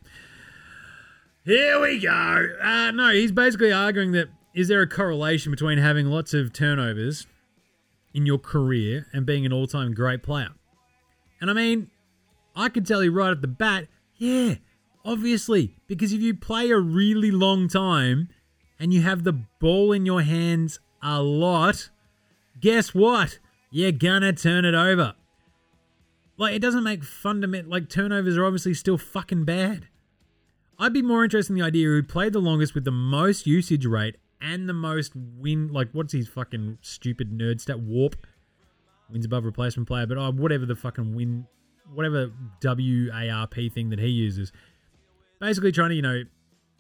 Speaker 2: Here we go. Uh, no, he's basically arguing that is there a correlation between having lots of turnovers in your career and being an all-time great player? And I mean, I can tell you right at the bat, yeah, obviously. Because if you play a really long time and you have the ball in your hands a lot, guess what? You're gonna turn it over. Like, it doesn't make fundamental... Like, turnovers are obviously still fucking bad. I'd be more interested in the idea who played the longest with the most usage rate and the most win... Like, what's his fucking stupid nerd stat? Warp. Wins above replacement player. But oh, whatever the fucking win... Whatever W A R P thing that he uses. Basically trying to, you know,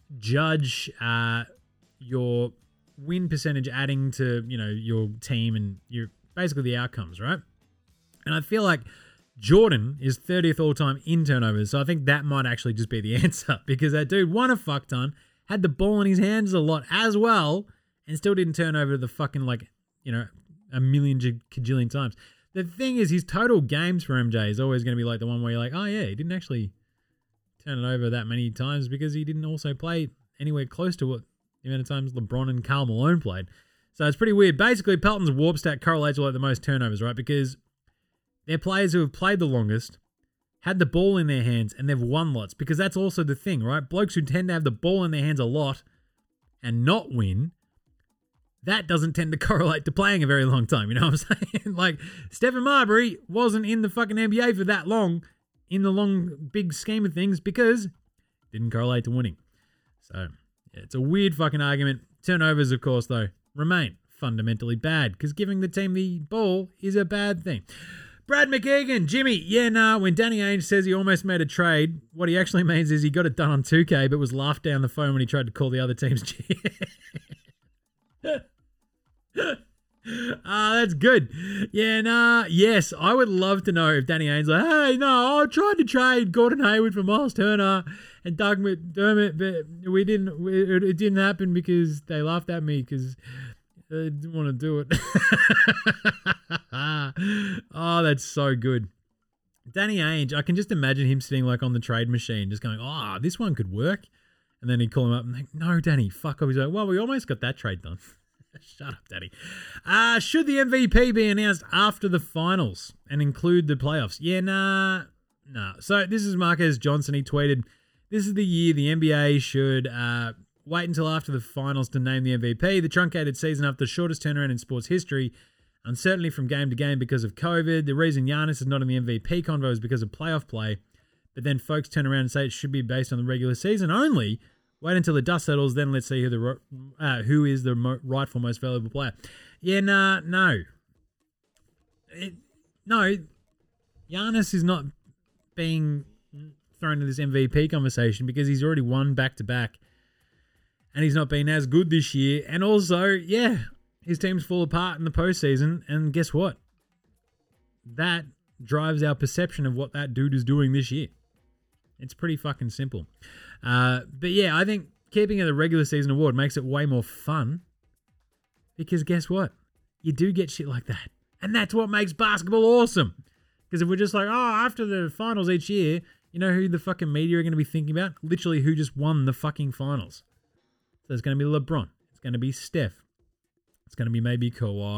Speaker 2: judge uh, your win percentage adding to, you know, your team and your basically the outcomes, right? And I feel like Jordan is thirtieth all-time in turnovers, so I think that might actually just be the answer because that dude won a fuck ton, had the ball in his hands a lot as well, and still didn't turn over the fucking, like, you know, a million cajillion times. The thing is, his total games for M J is always going to be like the one where you're like, oh yeah, he didn't actually turn it over that many times because he didn't also play anywhere close to what the amount of times LeBron and Karl Malone played. So it's pretty weird. Basically, Pelton's warp stat correlates with like the most turnovers, right? Because they're players who have played the longest, had the ball in their hands, and they've won lots. Because that's also the thing, right? Blokes who tend to have the ball in their hands a lot and not win, that doesn't tend to correlate to playing a very long time. You know what I'm saying? Like, Stephen Marbury wasn't in the fucking N B A for that long in the long, big scheme of things because it didn't correlate to winning. So, yeah, it's a weird fucking argument. Turnovers, of course, though, remain fundamentally bad because giving the team the ball is a bad thing. Brad McEgan, Jimmy, yeah, nah, when Danny Ainge says he almost made a trade, what he actually means is he got it done on two K but was laughed down the phone when he tried to call the other team's G M. Ah, that's good. Yeah, nah, yes, I would love to know if Danny Ainge's like, hey, no, I tried to trade Gordon Hayward for Miles Turner and Doug McDermott, but we didn't, it, it didn't happen because they laughed at me because I didn't want to do it. Oh, that's so good. Danny Ainge, I can just imagine him sitting like on the trade machine just going, oh, this one could work. And then he'd call him up and like, no, Danny, fuck off. He's like, well, we almost got that trade done. Shut up, Daddy. Uh, should the M V P be announced after the finals and include the playoffs? Yeah, nah, nah. So this is Marquez Johnson. He tweeted, this is the year the N B A should uh, wait until after the finals to name the M V P. The truncated season after the shortest turnaround in sports history. Uncertainty from game to game because of COVID. The reason Giannis is not in the M V P convo is because of playoff play. But then folks turn around and say it should be based on the regular season only. Wait until the dust settles, then let's see who the uh, who is the mo- rightful most valuable player. Yeah, nah, no. It, no, Giannis is not being thrown into this M V P conversation because he's already won back-to-back and he's not been as good this year. And also, yeah, his teams fall apart in the postseason, and guess what? That drives our perception of what that dude is doing this year. It's pretty fucking simple. Uh, but yeah, I think keeping it a regular season award makes it way more fun because guess what? You do get shit like that. And that's what makes basketball awesome. Because if we're just like, oh, after the finals each year, you know who the fucking media are going to be thinking about? Literally who just won the fucking finals. So it's going to be LeBron. It's going to be Steph. It's going to be maybe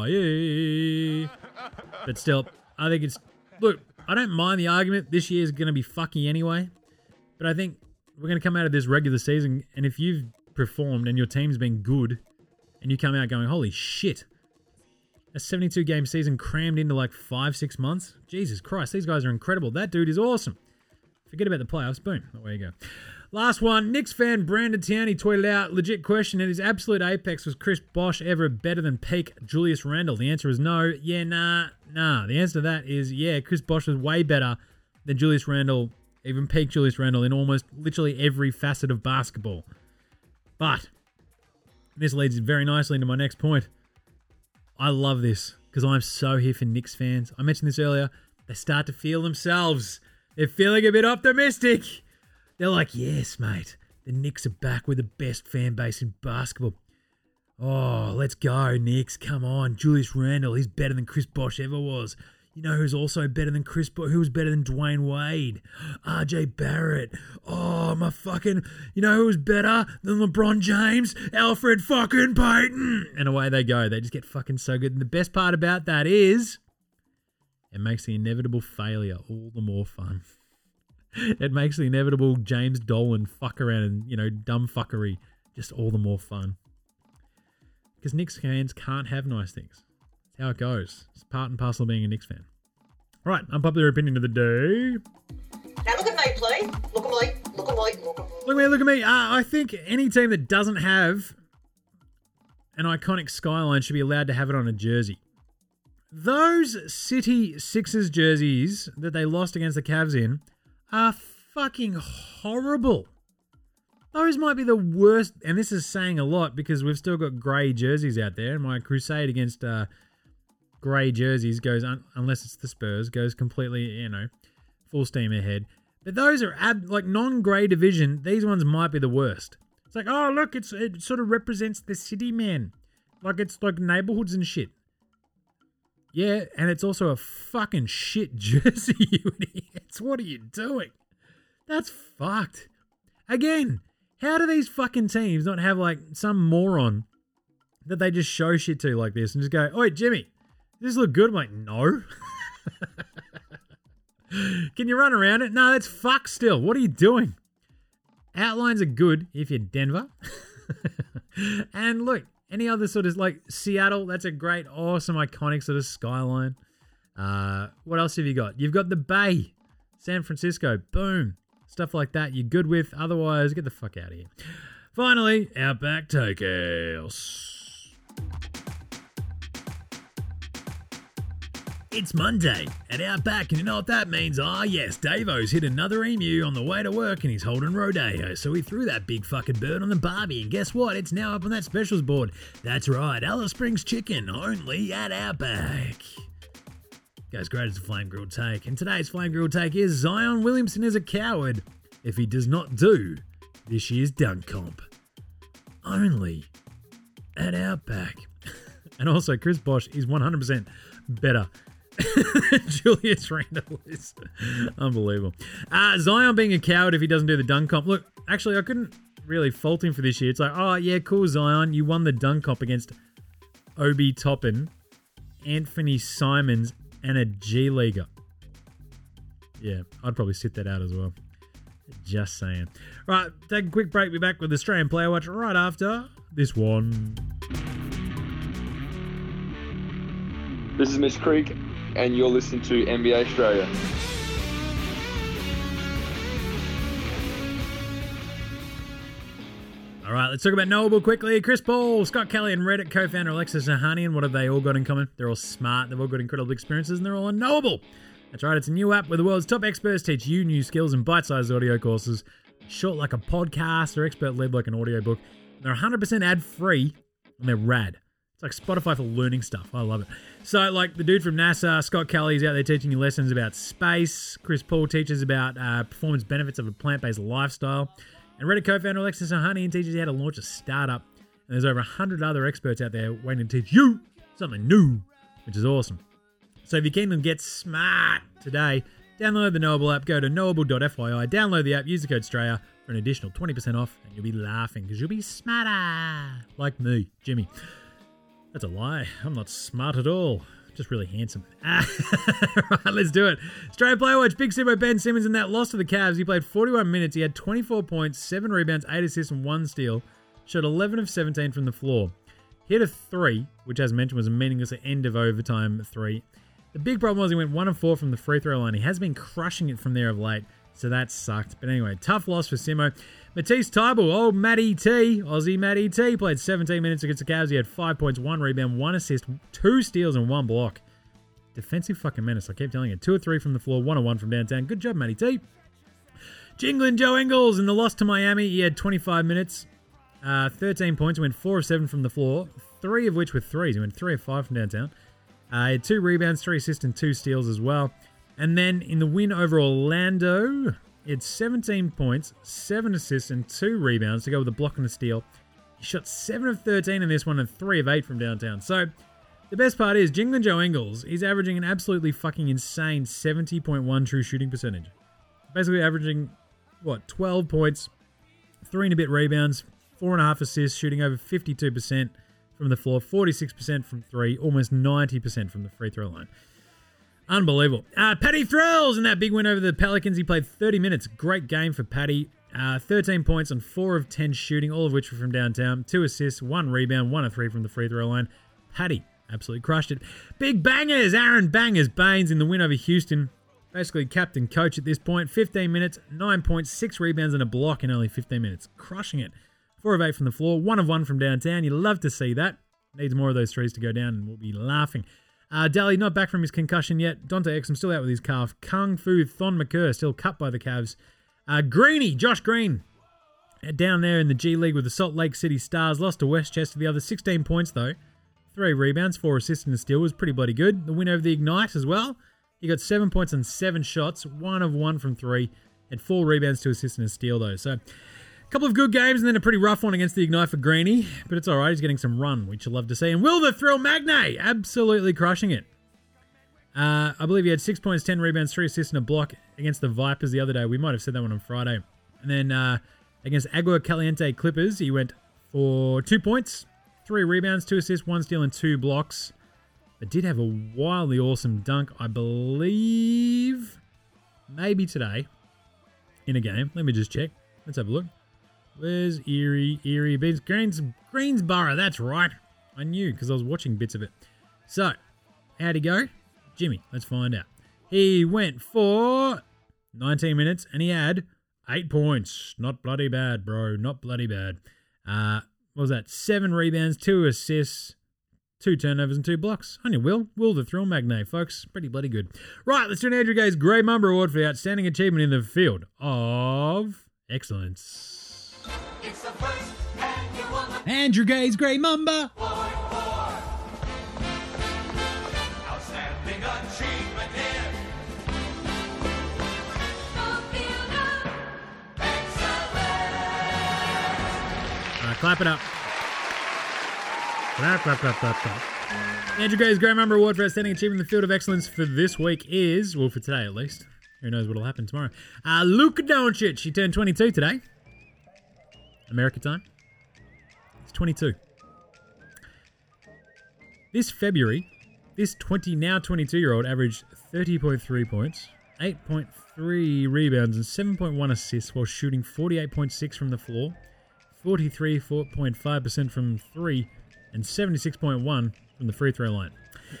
Speaker 2: Kawhi. But still, I think it's... Look, I don't mind the argument. This year is going to be fucky anyway. But I think we're going to come out of this regular season, and if you've performed and your team's been good, and you come out going, holy shit, a seventy-two game season crammed into like five, six months? Jesus Christ, these guys are incredible. That dude is awesome. Forget about the playoffs. Boom. Away you go. Last one. Knicks fan Brandon Tierney tweeted out, legit question, at his absolute apex, was Chris Bosh ever better than peak Julius Randle? The answer is no. Yeah, nah, nah. The answer to that is, yeah, Chris Bosh was way better than Julius Randle, even peak Julius Randle, in almost literally every facet of basketball. But this leads very nicely into my next point. I love this because I'm so here for Knicks fans. I mentioned this earlier. They start to feel themselves. They're feeling a bit optimistic. They're like, yes, mate. The Knicks are back with the best fan base in basketball. Oh, let's go, Knicks. Come on. Julius Randle, he's better than Chris Bosh ever was. You know who's also better than Chris Bosh? Who's better than Dwayne Wade? R J Barrett. Oh, my fucking... You know who's better than LeBron James? Alfred fucking Payton. And away they go. They just get fucking so good. And the best part about that is it makes the inevitable failure all the more fun. It makes the inevitable James Dolan fuck around and, you know, dumb fuckery just all the more fun. Because Knicks fans can't have nice things. That's how it goes. It's part and parcel of being a Knicks fan. All right, unpopular opinion of the day.
Speaker 20: Now look at me, please. Look at me. Look at me. Look at me.
Speaker 2: Look at me, look at me. Uh, I think any team that doesn't have an iconic skyline should be allowed to have it on a jersey. Those City Sixers jerseys that they lost against the Cavs in are fucking horrible. Those might be the worst, and this is saying a lot because we've still got grey jerseys out there, and my crusade against uh, grey jerseys goes, un- unless it's the Spurs, goes completely, you know, full steam ahead. But those are, ab- like, non-grey division, these ones might be the worst. It's like, oh, look, it's it sort of represents the city, man. Like, it's like neighborhoods and shit. Yeah, and it's also a fucking shit jersey, you idiots. What are you doing? That's fucked. Again, how do these fucking teams not have, like, some moron that they just show shit to like this and just go, oi, Jimmy, does this look good? I'm like, no. Can you run around it? No, that's fucked still. What are you doing? Outlines are good if you're Denver. And look, any other sort of, like, Seattle, that's a great, awesome, iconic sort of skyline. Uh, what else have you got? You've got the Bay, San Francisco, boom. Stuff like that you're good with. Otherwise, get the fuck out of here. Finally, Outback Takehouse. It's Monday at Outback, and you know what that means? Ah, yes, Davo's hit another emu on the way to work, and he's holding rodeo, so he threw that big fucking bird on the barbie, and guess what? It's now up on that specials board. That's right, Alice Springs Chicken, only at Outback. Goes great as a flame grilled take, and today's flame grilled take is Zion Williamson is a coward if he does not do this year's dunk comp. Only at Outback. And also, Chris Bosh is one hundred percent better Julius Randle is. Unbelievable. Uh, Zion being a coward if he doesn't do the dunk comp. Look, actually, I couldn't really fault him for this year. It's like, oh, yeah, cool, Zion. You won the dunk comp against Obi Toppin, Anthony Simons, and a G-Leaguer. Yeah, I'd probably sit that out as well. Just saying. Right, take a quick break. Be back with Australian Player Watch right after this one.
Speaker 15: This is Miss Creek, and you're listening to N B A Australia.
Speaker 2: All right, let's talk about Knowable quickly. Chris Paul, Scott Kelly, and Reddit co-founder Alexis Ohanian. What have they all got in common? They're all smart, they've all got incredible experiences, and they're all unknowable. That's right, it's a new app where the world's top experts teach you new skills in bite-sized audio courses, short like a podcast or expert-led like an audiobook. They're one hundred percent ad-free, and they're rad. It's like Spotify for learning stuff. I love it. So, like the dude from NASA, Scott Kelly, is out there teaching you lessons about space. Chris Paul teaches about uh, performance benefits of a plant-based lifestyle. And Reddit co-founder Alexis Ohanian teaches you how to launch a startup. And there's over one hundred other experts out there waiting to teach you something new, which is awesome. So if you're keen to get smart today, download the Knowable app, go to knowable dot f y i, download the app, use the code Straya for an additional twenty percent off, and you'll be laughing because you'll be smarter. Like me, Jimmy. That's a lie. I'm not smart at all. Just really handsome. Right, let's do it. Australian Player Watch, Big Simo Ben Simmons in that loss to the Cavs. He played forty-one minutes. He had twenty-four points, seven rebounds, eight assists, and one steal. Shot eleven of seventeen from the floor. Hit a three, which as mentioned was a meaningless end of overtime three. The big problem was he went one of four from the free throw line. He has been crushing it from there of late, so that sucked. But anyway, tough loss for Simo. Matisse Thybulle, old Matty T, Aussie Matty T, played seventeen minutes against the Cavs. He had five points, one rebound, one assist, two steals, and one block. Defensive fucking menace, I keep telling you. Two or three from the floor, one or one from downtown. Good job, Matty T. Jingling Joe Ingles in the loss to Miami. He had twenty-five minutes, uh, thirteen points. He went four of seven from the floor, three of which were threes. He went three of five from downtown. Uh, he had two rebounds, three assists, and two steals as well. And then in the win over Orlando, he had seventeen points, seven assists, and two rebounds to go with a block and a steal. He shot seven of thirteen in this one and three of eight from downtown. So the best part is Jingling Joe Ingles is averaging an absolutely fucking insane seventy point one true shooting percentage. Basically averaging, what, twelve points, three and a bit rebounds, four and a half assists, shooting over fifty-two percent from the floor, forty-six percent from three, almost ninety percent from the free throw line. Unbelievable. Uh, Patty Thrills in that big win over the Pelicans. He played thirty minutes. Great game for Patty. Uh, thirteen points on four of ten shooting, all of which were from downtown. Two assists, one rebound, one of three from the free throw line. Patty absolutely crushed it. Big bangers. Aaron Bangers Baines in the win over Houston. Basically captain coach at this point. fifteen minutes, nine points, six rebounds, and a block in only fifteen minutes. Crushing it. Four of eight from the floor, one of one from downtown. You love to see that. Needs more of those threes to go down, and we'll be laughing. Uh, Daly not back from his concussion yet. Dante Exum still out with his calf. Kung Fu Thon McCurr still cut by the Cavs. Uh, Greeny, Josh Green, down there in the G League with the Salt Lake City Stars. Lost to Westchester the other. sixteen points, though. Three rebounds, four assists and a steal. Was pretty bloody good. The win over the Ignite as well. He got seven points on seven shots. One of one from three. Had four rebounds, two assists and a steal, though. So, a couple of good games and then a pretty rough one against the Ignite for Greeny. But it's all right. He's getting some run, which you'll love to see. And Will the Thrill Magnay, absolutely crushing it. Uh, I believe he had six points, ten rebounds, three assists and a block against the Vipers the other day. We might have said that one on Friday. And then uh, against Agua Caliente Clippers, he went for two points, three rebounds, two assists, one steal, and two blocks. But did have a wildly awesome dunk, I believe, maybe today in a game. Let me just check. Let's have a look. Where's Erie? Erie Beans. Greens, Greensboro, that's right. I knew because I was watching bits of it. So, how'd he go? Jimmy, let's find out. He went for nineteen minutes and he had eight points. Not bloody bad, bro. Not bloody bad. Uh, what was that? Seven rebounds, two assists, two turnovers, and two blocks. On your Will. Will the Thrill Magnay, folks. Pretty bloody good. Right, let's do an Andrew Gay's Grey Mumber Award for the outstanding achievement in the field of excellence.
Speaker 3: It's the first annual
Speaker 2: Andrew Gay's Grey Mumber.
Speaker 3: outstanding achievement here. The field of excellence.
Speaker 2: All right, clap it up. Clap, clap, clap, clap, clap. Andrew Gay's Grey Mumber Award for outstanding achievement in the field of excellence for this week is, well, for today at least. Who knows what'll happen tomorrow. Uh, Luka Doncic. He turned twenty-two today. America time. He's twenty-two. This February, this twenty now twenty-two-year-old averaged thirty point three points, eight point three rebounds, and seven point one assists while shooting forty-eight point six from the floor, forty-three point five percent from three, and seventy-six point one from the free throw line.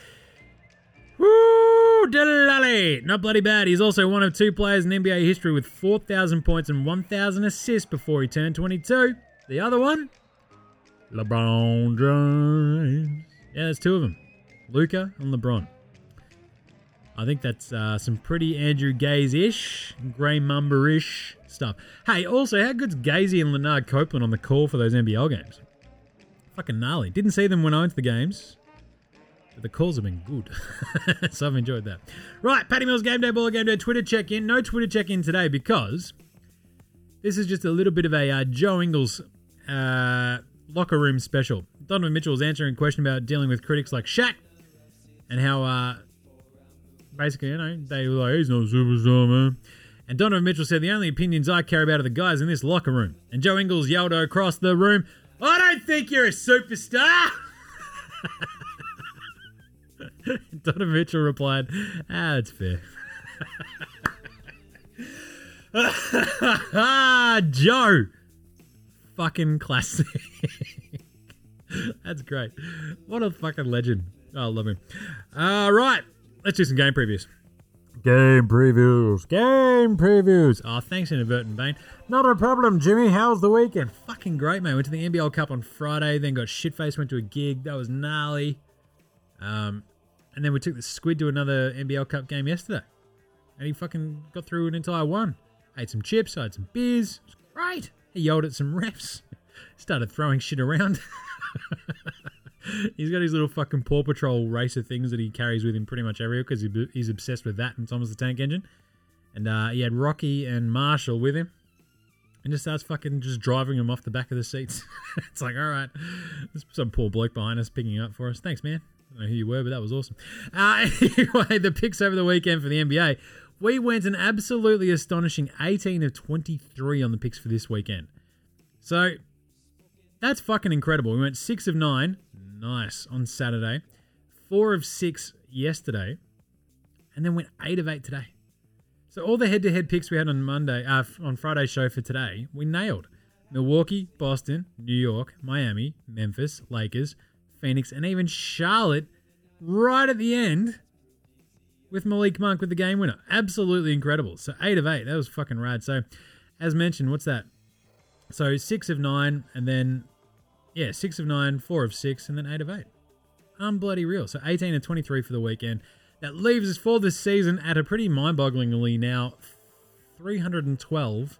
Speaker 2: Woo! Delali! Not bloody bad. He's also one of two players in N B A history with four thousand points and one thousand assists before he turned twenty-two. The other one? LeBron James. Yeah, there's two of them. Luka and LeBron. I think that's uh, some pretty Andrew Gaze-ish, Grey Mumber-ish stuff. Hey, also, how good's Gazy and Leonard Copeland on the call for those N B L games? Fucking gnarly. Didn't see them when I went to the games. But the calls have been good. So I've enjoyed that. Right, Paddy Mills Game Day Baller Game Day Twitter check-in. No Twitter check-in today because this is just a little bit of a uh, Joe Ingles uh, locker room special. Donovan Mitchell was answering a question about dealing with critics like Shaq and how uh, basically, you know, they were like, he's not a superstar, man. And Donovan Mitchell said, the only opinions I care about are the guys in this locker room. And Joe Ingles yelled across the room, I don't think you're a superstar. Donovan Mitchell replied, ah, that's fair. Joe. Fucking classic. That's great. What a fucking legend. Oh, I love him. All right. Let's do some game previews. Game previews. Game previews. Oh, thanks, Inadvertent Bane. Not a problem, Jimmy. How's the weekend? Fucking great, mate. Went to the N B L Cup on Friday, then got shitfaced, went to a gig. That was gnarly. Um, and then we took the Squid to another N B L Cup game yesterday. And he fucking got through an entire one. Ate some chips, I had some beers. It was great. He yelled at some refs. Started throwing shit around. He's got his little fucking Paw Patrol racer things that he carries with him pretty much everywhere because he, he's obsessed with that and Thomas the Tank Engine. And uh, he had Rocky and Marshall with him. And just starts fucking just driving them off the back of the seats. It's like, all right, there's some poor bloke behind us picking up for us. Thanks, man. I don't know who you were, but that was awesome. Uh, anyway, the picks over the weekend for the N B A. We went an absolutely astonishing eighteen of twenty-three on the picks for this weekend. So, that's fucking incredible. We went six of nine. Nice. On Saturday. four of six yesterday. And then went eight of eight today. So all the head-to-head picks we had on Monday, uh, on Friday's show for today, we nailed. Milwaukee, Boston, New York, Miami, Memphis, Lakers, Phoenix, and even Charlotte right at the end with Malik Monk with the game winner. Absolutely incredible. So eight of eight. That was fucking rad. So as mentioned, what's that? So six of nine and then, yeah, six of nine, four of six, and then eight of eight. Unbloody real. So eighteen of twenty-three for the weekend. That leaves us for this season at a pretty mind-bogglingly now three hundred twelve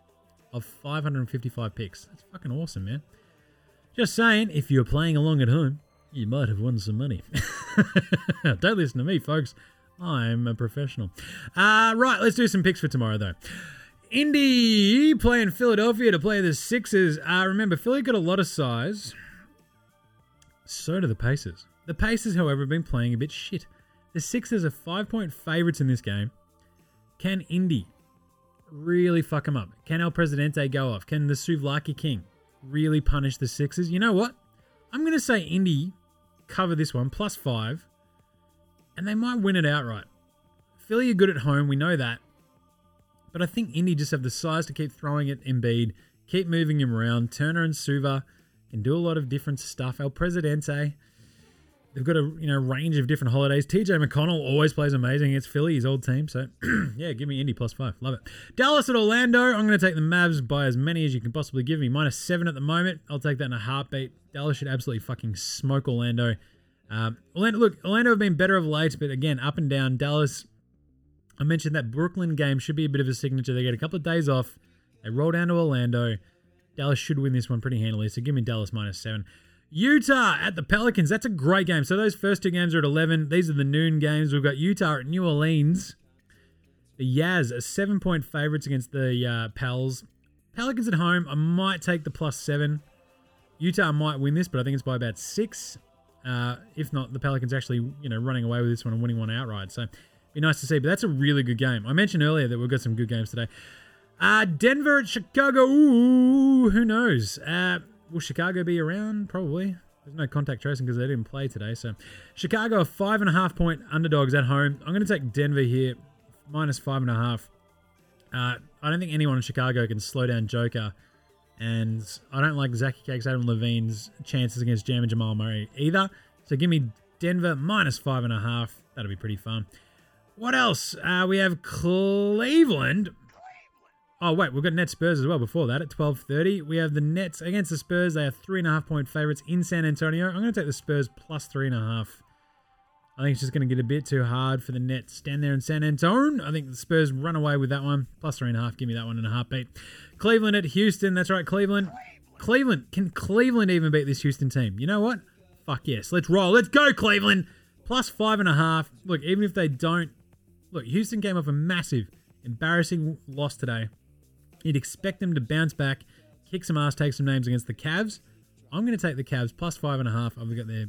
Speaker 2: of five hundred fifty-five picks. That's fucking awesome, man. Just saying, if you're playing along at home, you might have won some money. Don't listen to me, folks. I'm a professional. Uh, right, let's do some picks for tomorrow, though. Indy playing Philadelphia to play the Sixers. Uh, remember, Philly got a lot of size. So do the Pacers. The Pacers, however, have been playing a bit shit. The Sixers are five-point favourites in this game. Can Indy really fuck them up? Can El Presidente go off? Can the Souvlaki King really punish the Sixers? You know what? I'm going to say Indy cover this one, plus five, and they might win it outright. Philly are good at home, we know that. But I think Indy just have the size to keep throwing at Embiid, keep moving him around. Turner and Suva can do a lot of different stuff. El Presidente, they've got a you know range of different holidays. T J McConnell always plays amazing against Philly, his old team. So, yeah, give me Indy plus five. Love it. Dallas at Orlando. I'm going to take the Mavs by as many as you can possibly give me. Minus seven at the moment. I'll take that in a heartbeat. Dallas should absolutely fucking smoke Orlando. Um, Orlando, look, Orlando have been better of late, but again, up and down. Dallas, I mentioned that Brooklyn game should be a bit of a signature. They get a couple of days off. They roll down to Orlando. Dallas should win this one pretty handily, so give me Dallas minus seven. Utah at the Pelicans. That's a great game. So those first two games are at eleven. These are the noon games. We've got Utah at New Orleans. The Jazz are seven-point favorites against the uh, Pels. Pelicans at home. I might take the plus seven. Utah might win this, but I think it's by about six. Uh, if not, the Pelicans actually, you know, running away with this one and winning one outright. So, be nice to see. But that's a really good game. I mentioned earlier that we've got some good games today. Uh, Denver at Chicago. Ooh, who knows? Uh, will Chicago be around? Probably. There's no contact tracing because they didn't play today. So, Chicago are five and a half point underdogs at home. I'm going to take Denver here, minus five and a half. Uh, I don't think anyone in Chicago can slow down Joker. And I don't like Zachy Cakes, Adam Levine's chances against Jam and Jamal Murray either. So give me Denver minus five and a half. That'll be pretty fun. What else? Uh, we have Cleveland. Oh, wait, we've got Nets Spurs as well before that at twelve thirty. We have the Nets against the Spurs. They are three and a half point favorites in San Antonio. I'm going to take the Spurs plus three and a half. I think it's just going to get a bit too hard for the Nets. Stand there in San Antonio. I think the Spurs run away with that one. Plus three and a half. Give me that one in a heartbeat. Cleveland at Houston. That's right, Cleveland. Cleveland. Can Cleveland even beat this Houston team? You know what? Fuck yes. Let's roll. Let's go, Cleveland. Plus five and a half. Look, even if they don't... Look, Houston came off a massive, embarrassing loss today. You'd expect them to bounce back, kick some ass, take some names against the Cavs. I'm going to take the Cavs plus five and a half. I've got their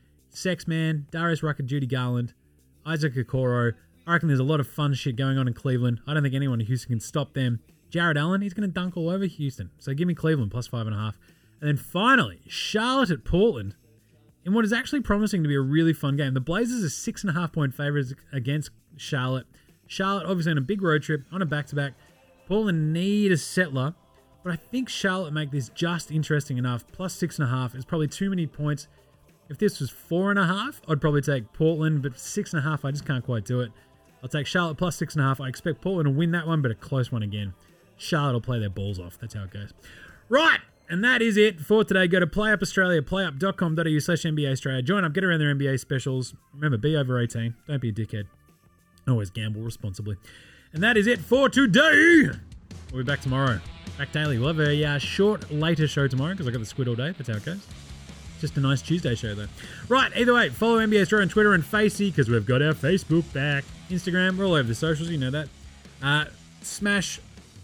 Speaker 2: Sex Man, Darius Rucker, Judy Garland, Isaac Okoro. I reckon there's a lot of fun shit going on in Cleveland. I don't think anyone in Houston can stop them. Jared Allen, he's going to dunk all over Houston. So give me Cleveland plus five and a half. And then finally, Charlotte at Portland in what is actually promising to be a really fun game. The Blazers are six and a half point favorites against Charlotte. Charlotte obviously on a big road trip, on a back-to-back. Portland need a settler, but I think Charlotte make this just interesting enough. Plus six and a half is probably too many points. If this was four and a half, I'd probably take Portland, but six and a half, I just can't quite do it. I'll take Charlotte plus six and a half. I expect Portland to win that one, but a close one again. Charlotte will play their balls off. That's how it goes. Right, and that is it for today. Go to PlayUp Australia, playup.com.au slash NBA Australia. Join up, get around their N B A specials. Remember, be over eighteen. Don't be a dickhead. Always gamble responsibly. And that is it for today. We'll be back tomorrow. Back daily. We'll have a uh, short, later show tomorrow because I've got the squid all day. That's how it goes. Just a nice Tuesday show, though. Right, either way, follow N B A Australia on Twitter and Facey because we've got our Facebook back. Instagram, we're all over the socials, you know that. Uh, smash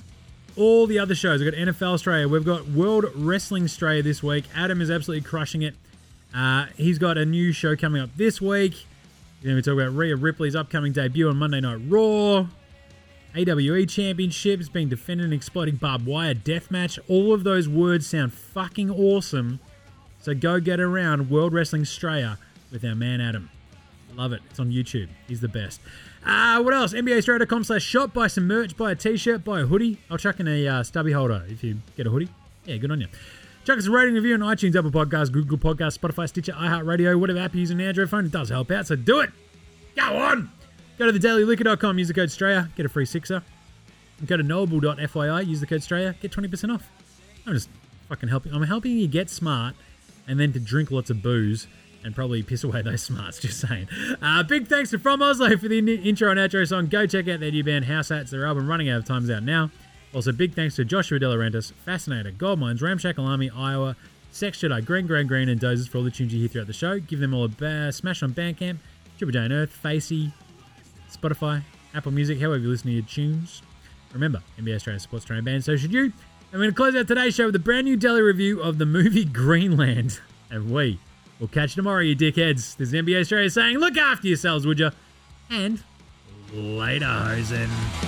Speaker 2: all the other shows. We've got N F L Australia. We've got World Wrestling Australia this week. Adam is absolutely crushing it. Uh, he's got a new show coming up this week. We're going to talk about Rhea Ripley's upcoming debut on Monday Night Raw. A W E Championships being defended and exploding barbed wire deathmatch. All of those words sound fucking awesome. So go get around World Wrestling Australia with our man Adam. Love it. It's on YouTube. He's the best. Uh, what else? N B A Australia dot com slash shop. Buy some merch. Buy a t-shirt. Buy a hoodie. I'll chuck in a uh, stubby holder if you get a hoodie. Yeah, good on you. Chuck us a rating review on iTunes, Apple Podcasts, Google Podcasts, Spotify, Stitcher, iHeartRadio, whatever app you use on an Android phone. It does help out, so do it. Go on. Go to the daily liquor dot com. Use the code Straya. Get a free sixer. Go to noble dot f y i. Use the code Straya. Get twenty percent off. I'm just fucking helping. I'm helping you get smart and then to drink lots of booze and probably piss away those smarts, just saying. Uh, big thanks to From Oslo for the intro and outro song. Go check out their new band, House Hats. Their album, Running Out of Time's out now. Also, big thanks to Joshua De Laurentiis, Fascinator, Goldmines, Ramshackle Army, Iowa, Sex Jedi, Green, Green, Green, and Dozers for all the tunes you hear throughout the show. Give them all a ba- smash on Bandcamp, Triple J and Earth, Facey, Spotify, Apple Music, however you listen to your tunes. Remember, N B A Australia supports Australian bands, so should you. And we're going to close out today's show with a brand new daily review of the movie Greenland. And we will catch you tomorrow, you dickheads. This is N B A Australia saying, look after yourselves, would you? And later, hosen.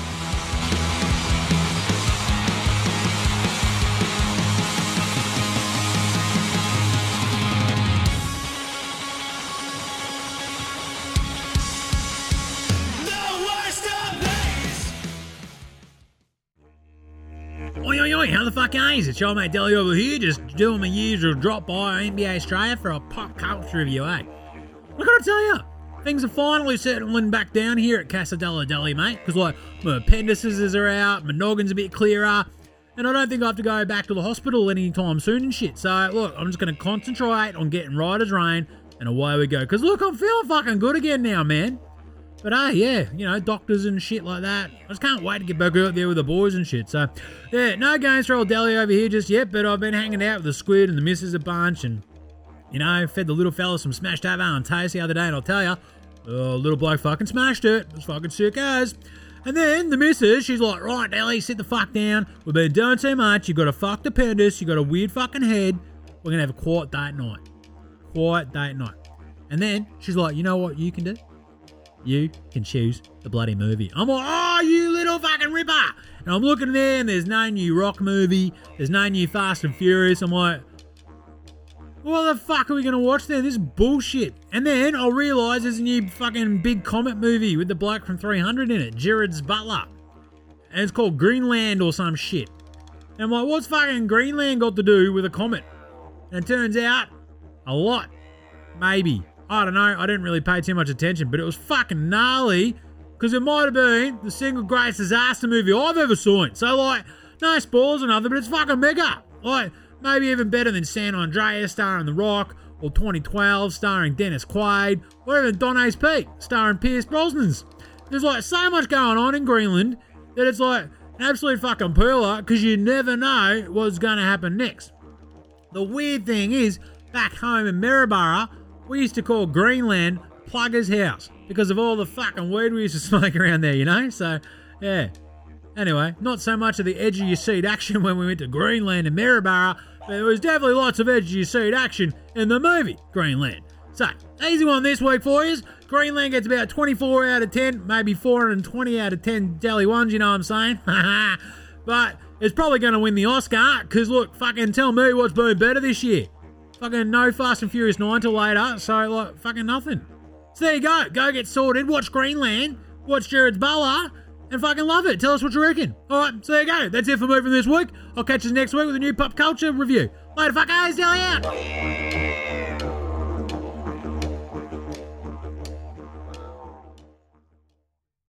Speaker 2: Oi, oi, oi, how the fuck are you? It's your mate Delly over here, just doing my usual drop by N B A Australia for a pop culture review, eh? What can I tell you? Things are finally settling back down here at Casa Della Deli, mate, because, like, my appendices are out, my noggin's a bit clearer, and I don't think I have to go back to the hospital anytime soon and shit. So, look, I'm just going to concentrate on getting right as rain, and away we go. Because, look, I'm feeling fucking good again now, man. But, hey, yeah, you know, doctors and shit like that. I just can't wait to get back out there with the boys and shit. So, yeah, no games for old Delly over here just yet, but I've been hanging out with the squid and the missus a bunch, and, you know, fed the little fella some smashed Avo and toast the other day, and I'll tell you, oh, little bloke fucking smashed it. It was fucking sick as. And then the missus, she's like, right, Delly, sit the fuck down. We've been doing too much. You got a fucked appendix. You got a weird fucking head. We're going to have a quiet date night. Quiet date night. And then she's like, you know what you can do? You can choose the bloody movie. I'm like, oh, you little fucking ripper. And I'm looking there and there's no new rock movie. There's no new Fast and Furious. I'm like, what the fuck are we going to watch then? This is bullshit. And then I'll realise there's a new fucking big comet movie with the bloke from three hundred in it, Jared's Butler. And it's called Greenland or some shit. And I'm like, what's fucking Greenland got to do with a comet? And it turns out, a lot. Maybe. I don't know. I didn't really pay too much attention, but it was fucking gnarly because it might have been the single greatest disaster movie I've ever seen. So, like, no spoilers or nothing, but it's fucking mega. Like, maybe even better than San Andreas starring The Rock, or twenty twelve starring Dennis Quaid, or even Dante's Peak starring Pierce Brosnan's. There's, like, so much going on in Greenland that it's, like, an absolute fucking pearler because you never know what's going to happen next. The weird thing is, back home in Maryborough, we used to call Greenland Plugger's House because of all the fucking weed we used to smoke around there, you know? So, yeah. Anyway, not so much of the edge of your seat action when we went to Greenland and Maryborough, but there was definitely lots of edge of your seat action in the movie Greenland. So, easy one this week for you. Greenland gets about twenty-four out of ten, maybe four hundred twenty out of ten Delly ones, you know what I'm saying? But it's probably going to win the Oscar because, look, fucking tell me what's been better this year. Fucking no Fast and Furious nine till later, so, like, fucking nothing. So there you go. Go get sorted. Watch Greenland. Watch Jared's Butler. And fucking love it. Tell us what you reckon. Alright, so there you go. That's it for me from this week. I'll catch you next week with a new pop culture review. Later, fuckers. Delly out.